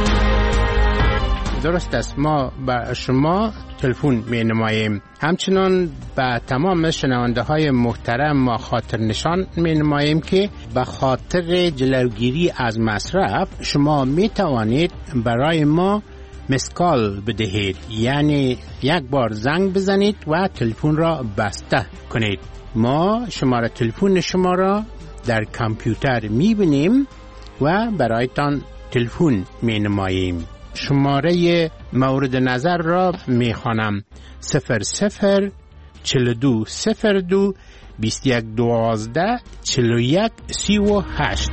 درست است، ما به شما تلفن می نماییم. همچنان به تمام شنونده های محترم ما خاطر نشان می نماییم که به خاطر جلوگیری از مصرف شما می توانید برای ما مسکال بدهید، یعنی یک بار زنگ بزنید و تلفن را بسته کنید. ما شماره تلفن شما را در کامپیوتر می بینیم و برایتان تلفن می نماییم. شماره مورد نظر را می خوانم: 00 42 02 21 12 41 38.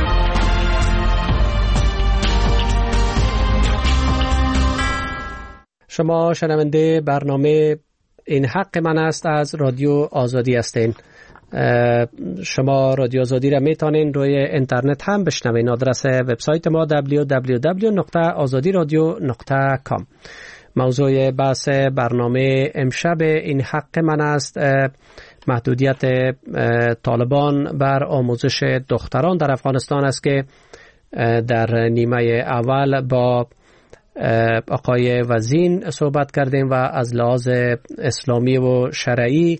شما شنونده برنامه این حق من است از رادیو آزادی هستین. شما رادیو آزادی را میتونین روی اینترنت هم بشنوین. آدرس وبسایت ما www.azadiradio.com. موضوع بحث برنامه امشب این حق من است محدودیت طالبان بر آموزش دختران در افغانستان است که در نیمه اول با آقای وزین صحبت کردیم و از لحاظ اسلامی و شرعی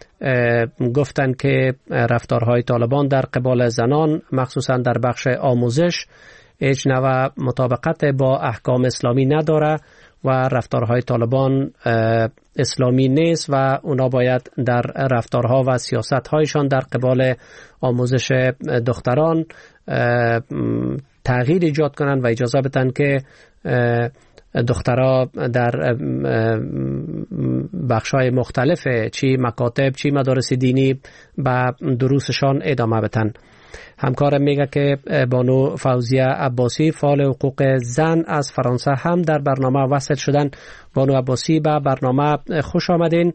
گفتن که رفتارهای طالبان در قبال زنان مخصوصا در بخش آموزش هیچ نوع مطابقت با احکام اسلامی نداره و رفتارهای طالبان اسلامی نیست و اونا باید در رفتارها و سیاستهایشان در قبال آموزش دختران تغییر ایجاد کنن و اجازه بدن که دخترها در بخش‌های مختلف چی مکاتب چی مدارس دینی به دروسشان ادامه بدن. همکارم میگه که بانو فوزیه عباسی فعال حقوق زن از فرانسه هم در برنامه وصل شدن. بانو عباسی به برنامه خوش آمدین.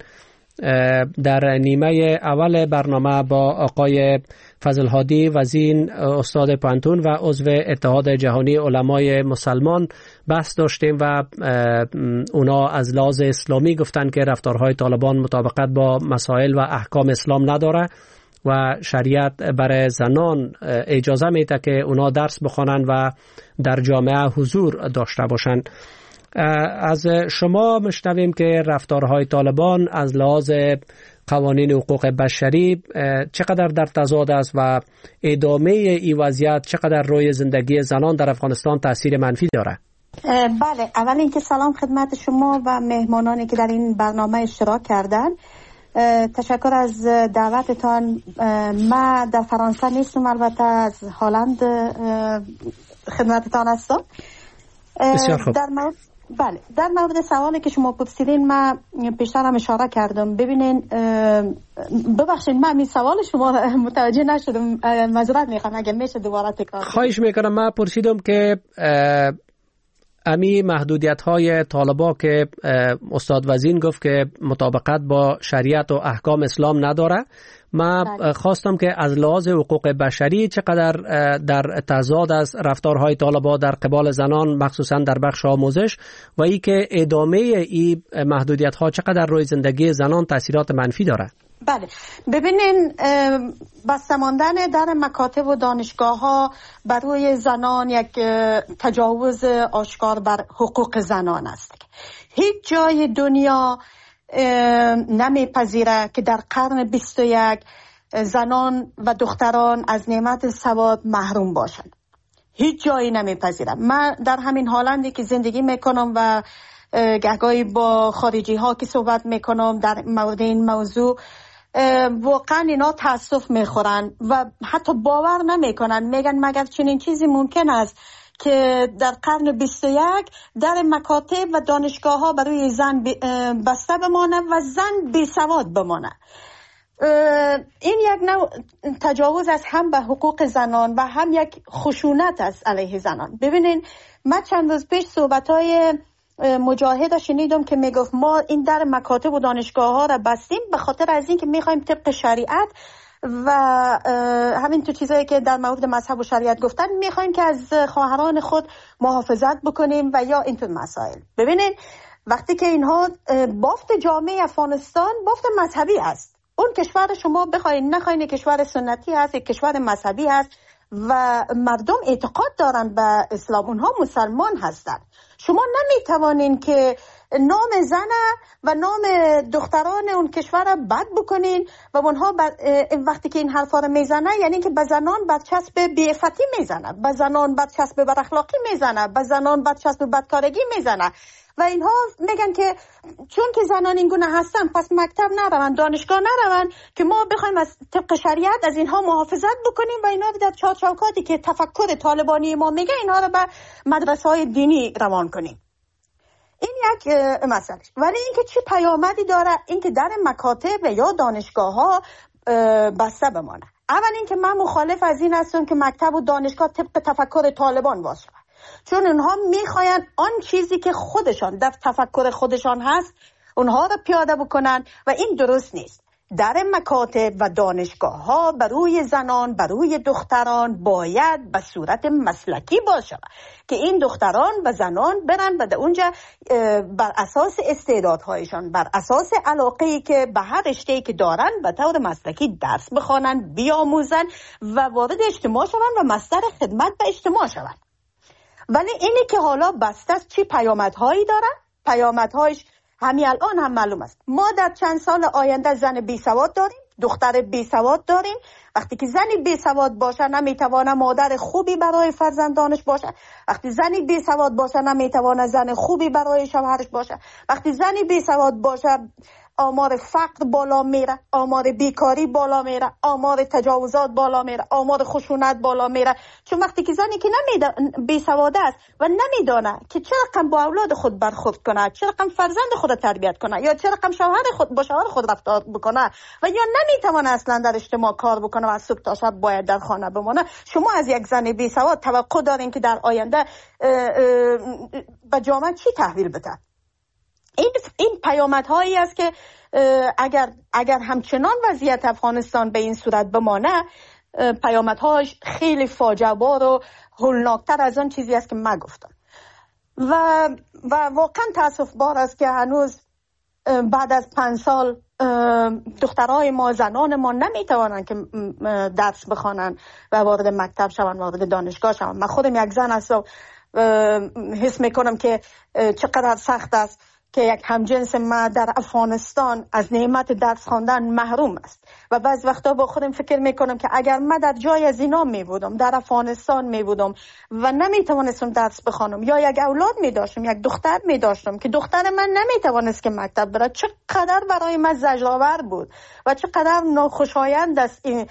در نیمه اول برنامه با آقای فضل هادی وزین استاد پانتون و عضو اتحاد جهانی علمای مسلمان بحث داشتیم و اونا از لحاظ اسلامی گفتن که رفتارهای طالبان مطابقت با مسائل و احکام اسلام نداره و شریعت برای زنان اجازه میده که اونا درس بخونن و در جامعه حضور داشته باشن. از شما مشنویم که رفتارهای طالبان از لحاظ قوانین حقوق بشری چقدر در تضاد است و ادامه این وضعیت چقدر روی زندگی زنان در افغانستان تاثیر منفی داره. بله، اول اینکه سلام خدمت شما و مهمانانی که در این برنامه اشتراک کردن. تشکر از دعوتتان. من در فرانسه نیستم، البته از هلند خدمتتان هستم. بسیار خوب. بله، در مورد سوالی که شما پرسیدین من پیشتر هم اشاره کردم. ببینین، ببخشید من این سوال شما متوجه نشدم، معذرت میخوام اگه میشه دوباره تکرار. خواهش میکنم. من پرسیدم که امی محدودیت های طالبا که استاد وزین گفت که مطابقت با شریعت و احکام اسلام نداره، من خواستم که از لحاظ حقوق بشری چقدر در تضاد از رفتارهای طالبان در قبال زنان مخصوصا در بخش آموزش و ای که ادامه این محدودیت ها چقدر روی زندگی زنان تاثیرات منفی داره. بله، ببینین، بسته ماندن در مکاتب و دانشگاه ها بر روی زنان یک تجاوز آشکار بر حقوق زنان است. هیچ جای دنیا نمیپذیره که در قرن 21 زنان و دختران از نعمت سواد محروم باشند. هیچ جایی نمیپذیره. من در همین هالندی که زندگی میکنم و گهگاهی با خارجی ها که صحبت میکنم در مورد این موضوع، واقعا اینا تاسف میخورن و حتی باور نمیکنن. میگن مگر چنین چیزی ممکن است که در قرن 21 در مکاتب و دانشگاه ها برای زن بسته بمانه و زن بی سواد بمانه. این یک نوع تجاوز است هم به حقوق زنان و هم یک خشونت است علیه زنان. ببینین من چند روز پیش صحبت‌های مجاهد شنیدم که میگفت ما این در مکاتب و دانشگاه ها را بستیم به خاطر از این که میخوایم طبق شریعت و همین تو چیزایی که در مورد مذهب و شریعت گفتن میخوایم که از خواهران خود محافظت بکنیم و یا اینطور مسائل. ببینین وقتی که اینها بافت جامعه افغانستان بافت مذهبی است، اون کشور شما بخواین نخواین کشور سنتی هست، یک کشور مذهبی هست و مردم اعتقاد دارن به اسلام، اونها مسلمان هستند. شما نمیتوانین که نام زن و نام دختران اون کشور را بد بکنین و اونها وقتی که این حرفا رو میزنه یعنی که به زنان بدچسب بی‌عفتی میزنه، به زنان بدچسب بد اخلاقی میزنه، به زنان بدچسب بدکارگی میزنه و اینها میگن که چون که زنان این گونه هستن پس مکتب نروند، دانشگاه نروند که ما بخوایم از طبق شریعت از اینها محافظت بکنیم و اینا رو در چارچوکاتی که تفکر طالبانی ما میگه اینها رو به مدرسه‌های دینی روان کنیم. این یک مسئله. ولی اینکه چه پیامدی داره اینکه در مکاتب یا دانشگاه ها بسته بمانه. اول اینکه من مخالف از این هستم که مکتب و دانشگاه طبق تفکر طالبان باشه، چون اونها میخواین آن چیزی که خودشان در تفکر خودشان هست اونها رو پیاده بکنن و این درست نیست. در مکاتب و دانشگاه ها بروی زنان بروی دختران باید به صورت مسلکی باشه که این دختران و زنان برن و در اونجا بر اساس استعدادهایشان، بر اساس علاقه‌ای که به هر رشته‌ای که دارن به طور مسلکی درس بخوانن، بیاموزن و وارد اجتماع شون و مصدر خدمت به اجتماع شون. ولی اینی که حالا بسته است چی پیامدهایی داره؟ پیامدهایش همین الان هم معلوم است. ما در چند سال آینده زن بی سواد داریم، دختر بی سواد داریم. وقتی که زنی بی سواد باشه نمیتونه مادر خوبی برای فرزندانش باشه. وقتی زنی بی سواد باشه نمیتونه زن خوبی برای شوهرش باشه. وقتی زنی بی سواد باشه آمار فقر بالا میره، آمار بیکاری بالا میره، آمار تجاوزات بالا میره، آمار خشونت بالا میره. چون وقتی که زنی که بی سواد است و نمیدونه که چه رقم با اولاد خود برخورد کنه، چه رقم فرزند خود تربیت کنه یا چه رقم شوهر خود با شوهر خود رفتار بکنه و یا نمیتونه اصلا در اجتماع کار بکنه و از صبح تا شب باید در خانه بمونه، شما از یک زن بی سواد توقع دارین که در آینده به جامعه چی تحویل بده؟ این پیامدهایی است که اگر همچنان وضعیت افغانستان به این صورت بمانه پیامدهاش خیلی فاجعه بار و هولناکتر از آن چیزی است که من گفتم و واقعا تاسف بار است که هنوز بعد از 5 سال دخترای ما، زنان ما نمیتوانند که درس بخوانند و وارد مکتب شوند، وارد دانشگاه شوند. من خودم یک زن هستم، حس میکنم که چقدر سخت است که یک همجنس ما در افغانستان از نعمت درس خواندن محروم است و بعض وقتا با خودم فکر میکنم که اگر من در جای از اینا می بودم، در افغانستان می بودم و نمیتوانستم درس بخوانم یا یک اولاد می داشتم، یک دختر می داشتم که دختر من نمیتوانست که مکتب بره، چقدر برای من زجرآور بود و چقدر ناخوشایند است این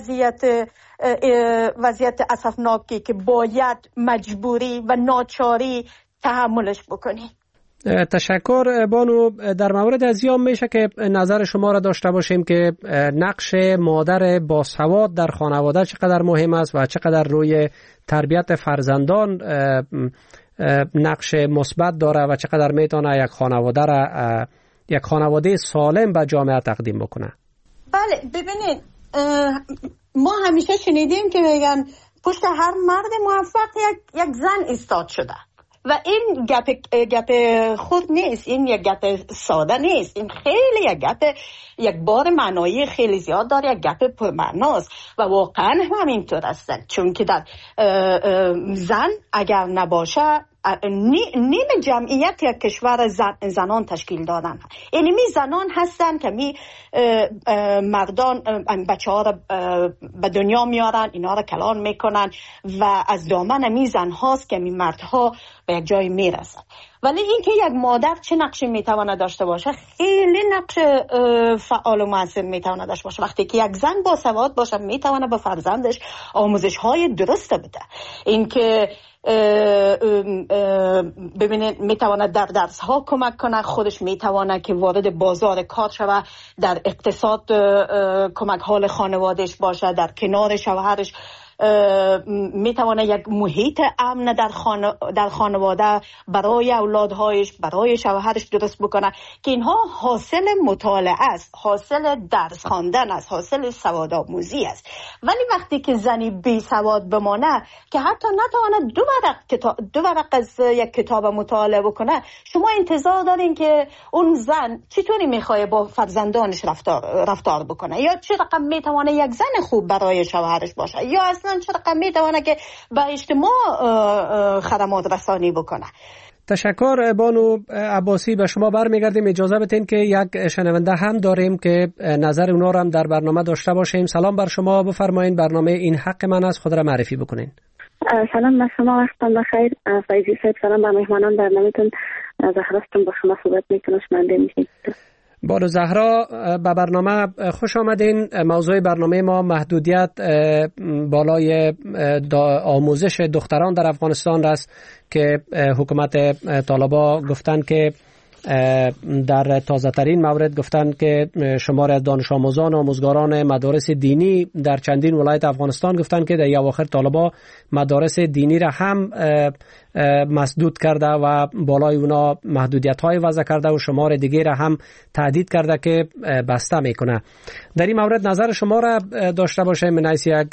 وضعیت اسفناکی که باید مجبوری و ناچاری تحملش بکنی. تشکر بانو. در مورد از یام میشه که نظر شما را داشته باشیم که نقش مادر باسواد در خانواده چقدر مهم است و چقدر روی تربیت فرزندان نقش مثبت داره و چقدر میتونه یک خانواده سالم به جامعه تقدیم بکنه. بله ببینید، ما همیشه شنیدیم که میگن پشت هر مرد موفق یک زن ایستاد شده و این گپ خود نیست، این یک گپ ساده نیست، این خیلی یک بار معنایی خیلی زیاد داره، یک گپ پرمعناست و واقعا همینطور است. چون که در زن اگر نباشه نیم جمعیت یک کشور زنان تشکیل دادن. اینمی زنان هستن که می مردان بچه ها را به دنیا میارن، اینا را کلان میکنن و از دامن می زن هاست که می مردها به یک جای میرسن. ولی اینکه یک مادر چه نقشی میتونه داشته باشه، خیلی نقش فعال و مؤثر میتونه داشته باشه. وقتی که یک زن با سواد باشه میتونه به فرزندش آموزش های درست بده. اینکه ببینید میتونه در درس ها کمک کنه، خودش میتونه که وارد بازار کار شوه، در اقتصاد کمک حال خانوادهش باشه، در کنار شوهرش میتونه یک محیط امن در خانواده برای اولادهایش، برای شوهرش درست بکنه که اینها حاصل مطالعه است، حاصل درس خواندن است، حاصل سواد آموزی است. ولی وقتی که زنی بی سواد بمانه که حتی نتونه دو ورق از یک کتاب مطالعه بکنه، شما انتظار دارین که اون زن چطوری میخواد با فرزندانش رفتار بکنه، یا چه رقم میتونه یک زن خوب برای شوهرش باشه، یا اصلا چه رقم میتونه که به اجتماع خدمات رسانی بکنه. تشکر بانو عباسی. به شما برمیگردیم. اجازه بدین که یک شنونده هم داریم که نظر اونا رو هم در برنامه داشته باشیم. سلام بر شما، بفرمایین. برنامه این حق من است، خود را معرفی بکنین. سلام بر شما، وقتتان بخیر. فایزی صاحب، سلام بر مهمانان برنامه‌تون. زهراستون با شما صحبت میکنم، شنونده میشید. بانو زهرا، به برنامه خوش آمدین. موضوع برنامه ما محدودیت بالای آموزش دختران در افغانستان است که حکومت طالبان گفتند که در تازه ترین مورد گفتند که شمار دانش آموزان و آموزگاران مدارس دینی در چندین ولایت افغانستان گفتند که در اواخر طالبان مدارس دینی را هم مسدود کرده و بالای اونا محدودیت های وضع کرده و شمار دیگه را هم تهدید کرده که بسته میکنه. در این مورد نظر شما را داشته باشه من حیث یک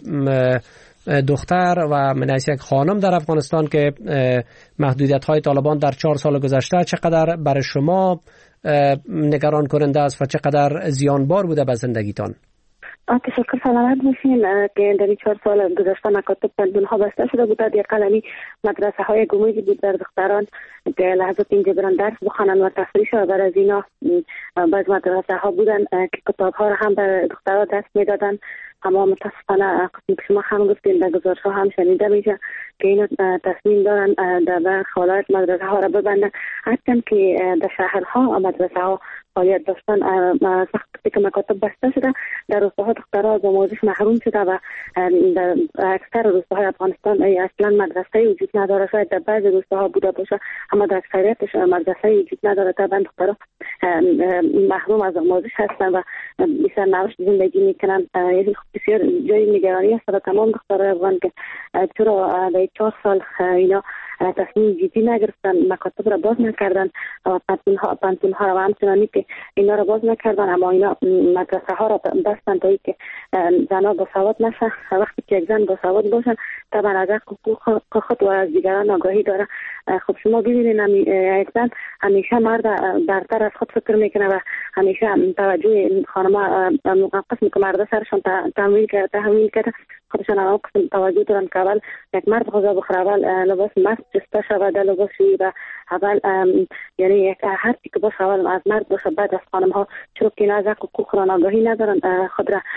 دختر و من حیث یک خانم در افغانستان که محدودیت های طالبان در 4 سال گذشته چقدر برای شما نگران کننده است و چقدر زیانبار بوده به زندگیتان؟ تشکر، سلامت باشین. که در 4 سال گذشته مکاتب تنها بسته شده بود. در قلمی مدرسه های گموجی بود در دختران که لحظات اینجا برن درس بخوانن و تفریح و بر از اینا بعض مدرسه ها بودن که کتاب ها را هم بر دخترها دست میدادن. اما متاسفانه قسمی که شما هم گفتین در گزارش ها هم شنیده میشه که اینا تصمیم دارن در خالات مدرسه ها را ببندن. هرچند که در شهرها مدرسه ها فعالیت داشتن، وقتی که مکاتب بسته شده در روستاها دخترها از آموزش محروم شده و در اکثر روستاهای افغانستان اصلا مدرسه وجود نداره. شاید در بعضی روستاها بوده باشه اما در اکثریتش مدرسه وجود نداره. طبعا دخترها محروم از آموزش هستن و بسیار نوشت زندگی میکنن. بسیار جای نگرانی است برای تمام دخترای افغان که چرا در 4 سال اینا تصمیم جدی نگرفتن، مکاتب را باز نکردن و پانتون ها را همچنانی که اینا را باز نکردن، اما اینا مدرسه ها را بستن تا که زنها با سواد نشه. وقتی که یک زن با سواد باشن طبعا از حقوق خود و از دیگران آگاهی داره. خب شما ببینید یک زن همیشه مرد برتر از خود فکر میکنه و همیشه توجه خانم‌ها قسمی که مرد سرشان تحمیل کرده خودشان هم قسم توجه دارن که اول یک مرد غذا بخوره، اول لباس مرد جسته شود، در لباس و اول یعنی هر چی که باشه اول از مرد باشه. بعد از خانم ها چرا که از حقوق را آگاهی ندارن، خود را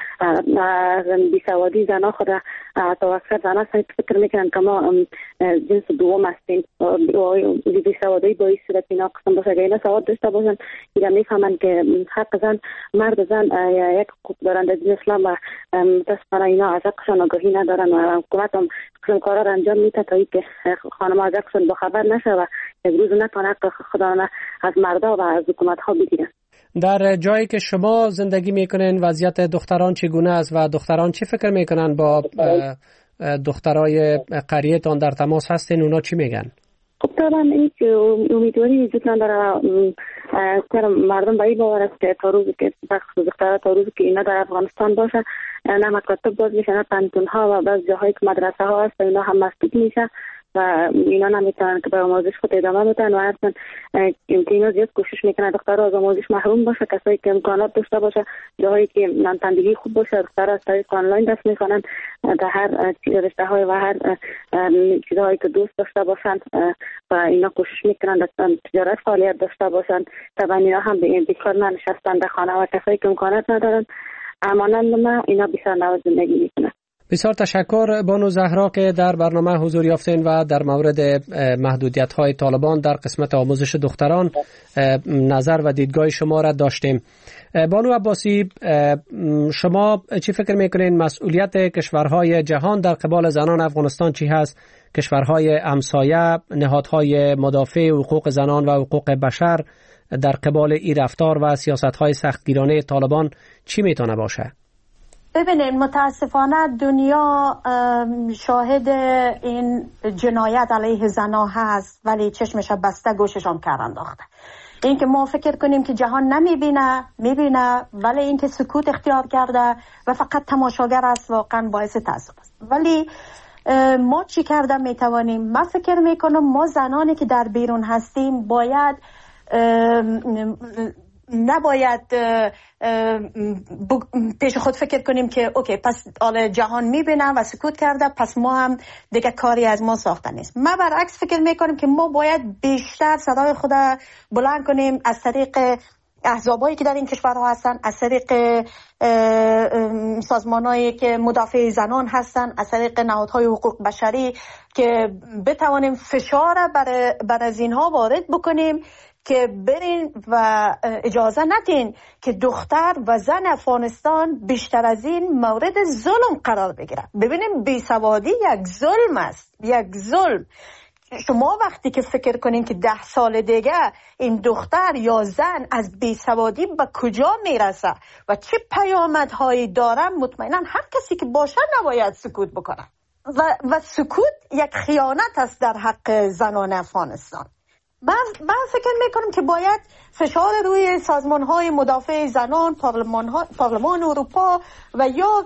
بیسوادی زنها خود را تا اکثر زنها فکر میکنن که ما جنس دوم هستیم. بیسوادی باعث شده که اینا قسم باشه که اینا سواد داشته باشن اینا میفهمن که حق زن مرد زن یک حقوق دارن در دین اسلام و متاسفانه اینا از حقشان آگاهی ندارن و حکومت هم قسم کارا را انجام میده تا اینکه خانم از حقشان باخبر نشه و یک روز نکنه خدا از مردا و از حکومت ها بگیرن. در جایی که شما زندگی میکنین وضعیت دختران چگونه است و دختران چی فکر میکنن؟ با دخترای قریه تان در تماس هستین، اونا چی میگن؟ خب طبعا این امیدواری وجود نداره. مردم به این باور است که تا روزی که دخترها تا روزی که اینا در افغانستان باشه نه مکاتب باز میشه نه پانتون ها و بعض جاهایی که مدرسه ها هست اینا هم مسدود میشه و اینا نمیتونن که به آموزش خود ادامه بدن و اصلا اینا زیاد کوشش میکنن دخترها از آموزش محروم باشه. کسایی که امکانات داشته باشه، جاهایی که نانتندگی خوب باشه، دخترها از طریق آنلاین درس میخوانن در هر رشته های و هر چیزهایی که دوست داشته باشن و اینا کوشش میکنن در تجارت فعالیت داشته باشن. طبعا اینا هم به این بیکار ننشستن در خانه و کسایی که امکانات ندارن امانند ما اینا بسیار نواز زندگی میکنن. بسیار تشکر بانو زهرا که در برنامه حضور یافتین و در مورد محدودیت‌های طالبان در قسمت آموزش دختران نظر و دیدگاه شما را داشتیم. بانو عباسی، شما چی فکر میکنین مسئولیت کشورهای جهان در قبال زنان افغانستان چی هست؟ کشورهای همسایه، نهادهای مدافع حقوق زنان و حقوق بشر در قبال این رفتار و سیاست‌های سختگیرانه طالبان چی میتونه باشه؟ ببینید متاسفانه دنیا شاهد این جنایت علیه زنها هست ولی چشمش بسته گوششان کار انداخته. این که ما فکر کنیم که جهان نمیبینه، میبینه، ولی این که سکوت اختیار کرده و فقط تماشاگر است واقعا باعث تأسف است. ولی ما چی کرده میتوانیم؟ من فکر میکنم ما زنانی که در بیرون هستیم باید نباید پیش خود فکر کنیم که اوکی پس جهان میبینه و سکوت کرده پس ما هم دیگه کاری از ما ساخته نیست. من برعکس فکر میکنم که ما باید بیشتر صدای خود بلند کنیم از طریق احزابایی که در این کشورها هستن، از طریق سازمانایی که مدافع زنان هستن، از طریق نهادهای حقوق بشری که بتوانیم فشار بر از اینها وارد بکنیم که برین و اجازه ندین که دختر و زن افغانستان بیشتر از این مورد ظلم قرار بگیره. ببینیم بیسوادی یک ظلم است، یک ظلم. شما وقتی که فکر کنین که 10 سال دیگه این دختر یا زن از بیسوادی به کجا میرسه و چه پیامدهایی داره، مطمئنا هر کسی که باشه نباید سکوت بکنه و سکوت یک خیانت است در حق زنان افغانستان. من فکر میکنم که باید فشار روی سازمان‌های مدافع زنان، پارلمان اروپا و یا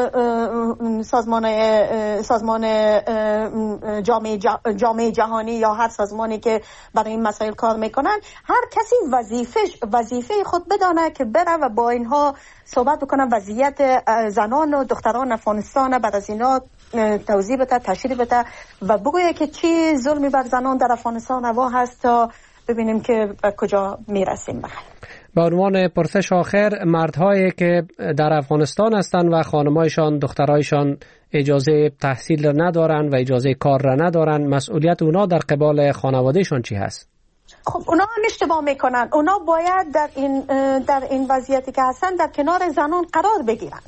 سازمان جامعه جهانی یا هر سازمانی که برای این مسائل کار میکنن، هر کسی وظیفه خود بدانه که بره و با اینها صحبت بکنه، وضعیت زنان و دختران افغانستان بعد از اینا توضیح بده، تشریح بده و بگویه که چی ظلمی بر زنان در افغانستان روا هست تا ببینیم که کجا میرسیم. به عنوان پرسش آخر، مردهایی که در افغانستان هستند و خانمایشان، دخترایشان اجازه تحصیل ندارن و اجازه کار را ندارن، مسئولیت اونا در قبال خانوادهشان چی هست؟ خب اونا هم اشتباه میکنن. اونا باید در این وضعیتی که هستن در کنار زنان قرار بگیرن.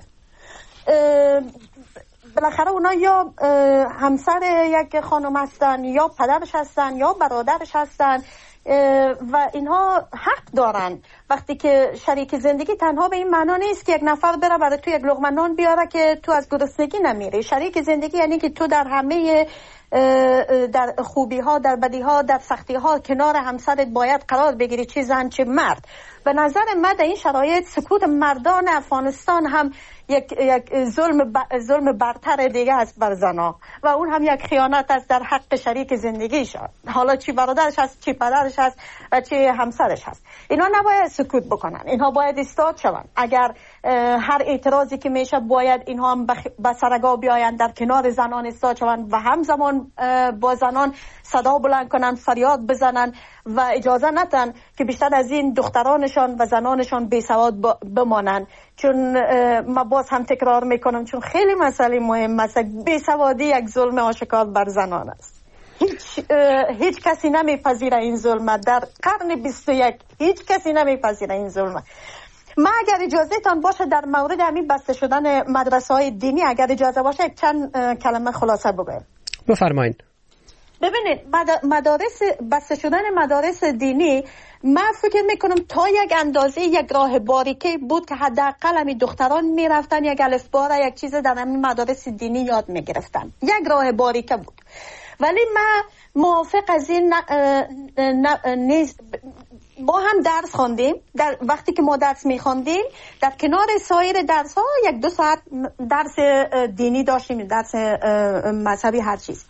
بالاخره اونا یا همسر یک خانم هستن یا پدرش هستن یا برادرش هستن و اینها حق دارن. وقتی که شریک زندگی تنها به این معنا نیست که یک نفر بره برای تو یک لقمه نان بیاره که تو از گرسنگی نمیری. شریک زندگی یعنی که تو در همه در خوبی ها، در بدی ها، در سختی ها کنار همسرت باید قرار بگیری، چه زن چه مرد. به نظر من در این شرایط سکوت مردان افغانستان هم یک ظلم برتر دیگه است بر زنها و اون هم یک خیانت است در حق شریک زندگیشان، حالا چی برادرش هست، چی پدرش هست و چی همسرش هست. اینا نباید سکوت بکنن، اینها باید ایستاد شون. اگر هر اعتراضی که میشه باید اینها هم به سرگاه بیاین، در کنار زنان ایستاد شون و همزمان با زنان صدا بلند کنن، فریاد بزنن و اجازه ندن که بیشتر از این دخترانشان و زنانشان بیسواد بمانن. چون ما باز هم تکرار میکنم، چون خیلی مسئله مهم است. بیسوادی یک ظلم آشکار بر زنان است. هیچ کسی نمیپذیره این ظلم. در قرن 21 هیچ کسی نمیپذیره این ظلم. ما اگر اجازه تان باشه در مورد همین بسته شدن مدرسه های دینی، اگر اجازه باشه چند کلمه خلاصه بگویم. بفرمایید. ببینید بسته شدن مدارس دینی، من فکر میکنم تا یک اندازه یک راه باریکی بود که حداقل همین دختران میرفتن یک الفبا را یک چیز در همین مدارس دینی یاد میگرفتن. یک راه باریکه بود. ولی من موافق از این نیست. ما هم درس خواندیم. وقتی که ما درس میخواندیم در کنار سایر درس ها 1-2 ساعت درس دینی داشتیم، درس مذهبی هر چیز.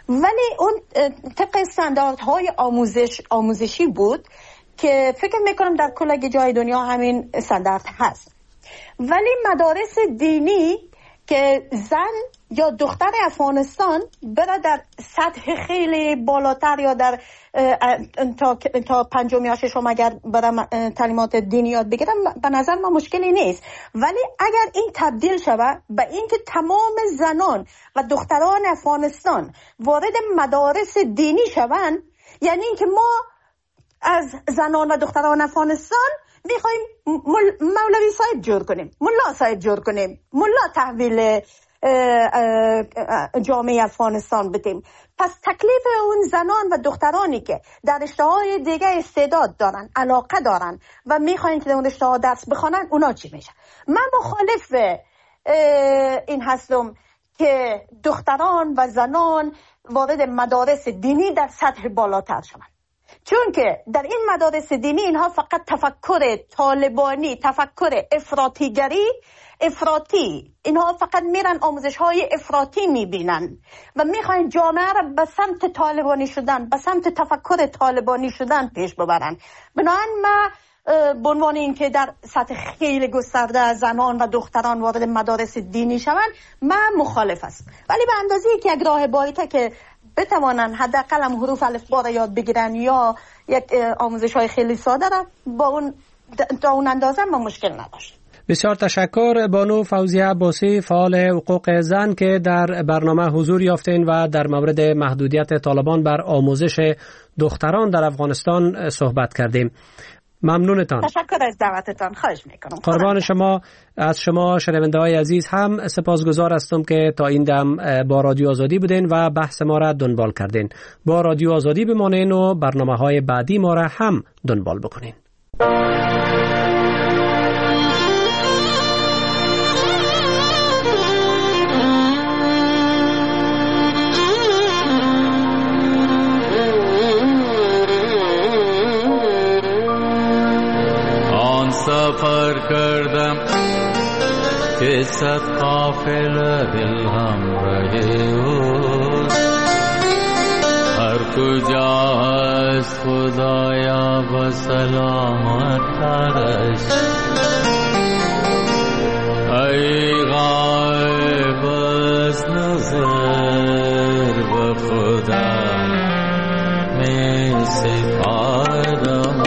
ولی اون طبق استانداردهای آموزشی بود که فکر میکنم در کل جای دنیا همین استاندارد هست. ولی مدارس دینی که زن یا دختر افغانستان بره در سطح خیلی بالاتر یا در تا پنجم یا ششم اگر بره تعلیمات دینی یاد بگیرم، به نظر من مشکلی نیست. ولی اگر این تبدیل شود به اینکه تمام زنان و دختران افغانستان وارد مدارس دینی شوند، یعنی اینکه ما از زنان و دختران افغانستان میخوایم مولوی صاحب جور کنیم، ملا صاحب جور کنیم، ملا تحویل جامعه افغانستان بدیم. پس تکلیف اون زنان و دخترانی که در رشته‌های دیگه استعداد دارن، علاقه دارن و میخواین که در اون رشته‌ها درس بخونن، اونا چی میشه؟ من مخالف این هستم که دختران و زنان وارد مدارس دینی در سطح بالاتر شوند، چون که در این مدارس دینی اینها فقط تفکر طالبانی، تفکر افراطی، اینها فقط میرن آموزش های افراطی میبینن و میخواین جامعه را به سمت طالبانی شدن، به سمت تفکر طالبانی شدن پیش ببرن. بنابراین ما به عنوان این که در سطح خیلی گسترده زنان و دختران وارد مدارس دینی شوند، من مخالف هستم. ولی به اندازه که یک راه بایته که بتوانن حداقل هم حروف الفبا را یاد بگیرن یا یک آموزش های خیلی ساده را با اون تا اون اندازه ما مشکل نداشت. بسیار تشکر بانو فوزیه عباسی، فعال حقوق زن که در برنامه حضور یافتین و در مورد محدودیت طالبان بر آموزش دختران در افغانستان صحبت کردیم. ممنونتان. تشکر از دعوتتان. خواهش میکنم. قربان شما. از شما شنونده های عزیز هم سپاسگزار هستم که تا این دم با رادیو آزادی بودین و بحث ما را دنبال کردین. با رادیو آزادی بمانین و برنامه های بعدی ما را هم دنبال بکنین. سفر کردم که صد قافله دل همراه اوست، هر کجا هست خدایا با سلامت ترش. ای غایب از نظر به خدا می سپارم،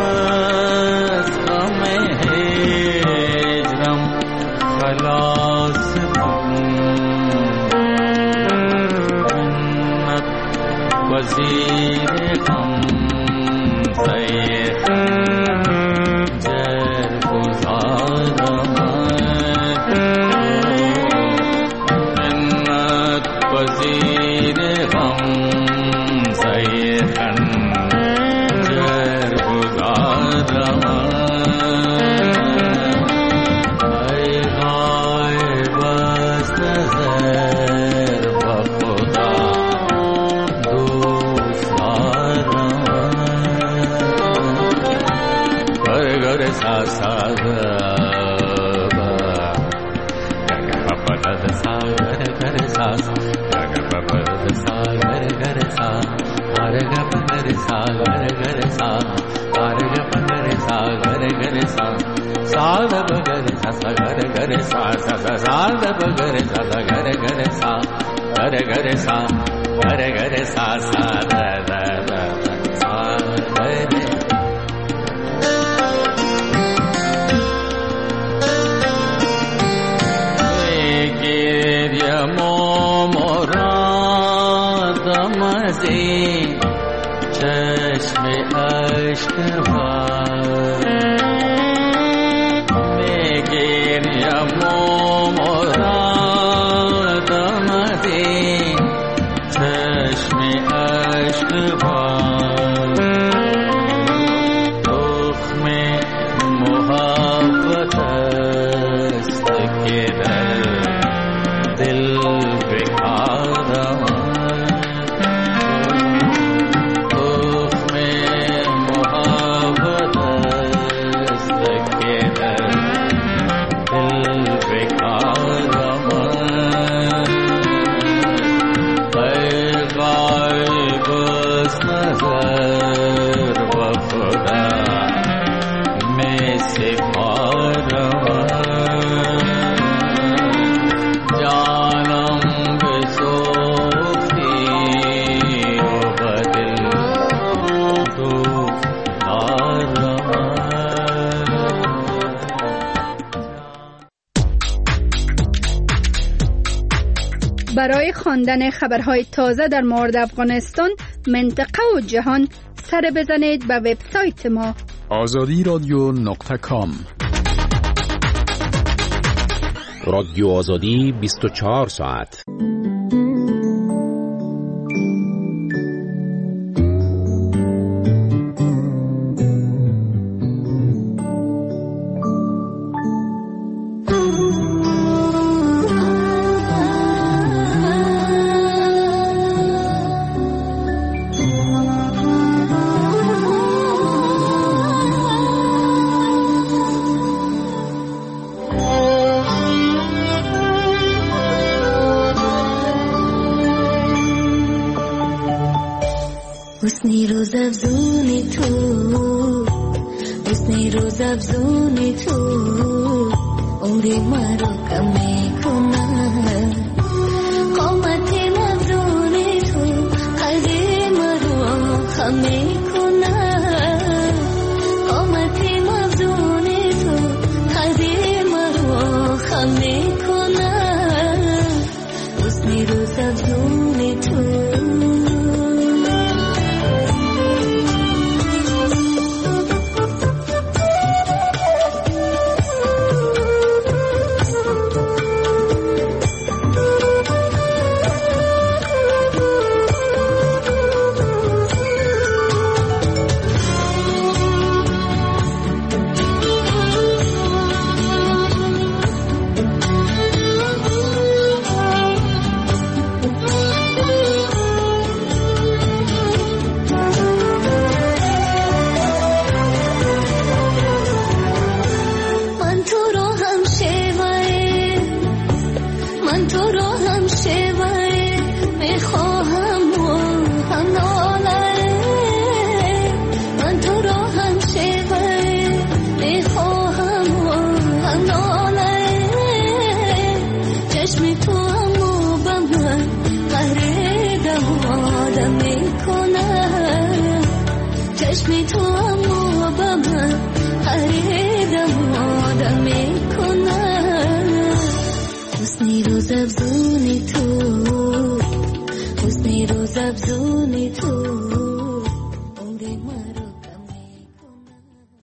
از غم هجرم خلاص منت وزیر غم زیخ جر گزارم منت وزیر غم زیخن جر گزارم ای غایب از نظر و خدا دوست دارم گر سا سا چشم عشق میگیریم مرادم از این چشم عشق تخم محبت است که در دل بکارم برای خواندن خبرهای تازه در مورد افغانستان، منطقه و جهان سر بزنید به وبسایت ما azadiradio.com. رادیو آزادی 24 ساعت. حسنی روز افزونی تو عمری مرا کم میکنه قامت افزونی تو قدر مرا خم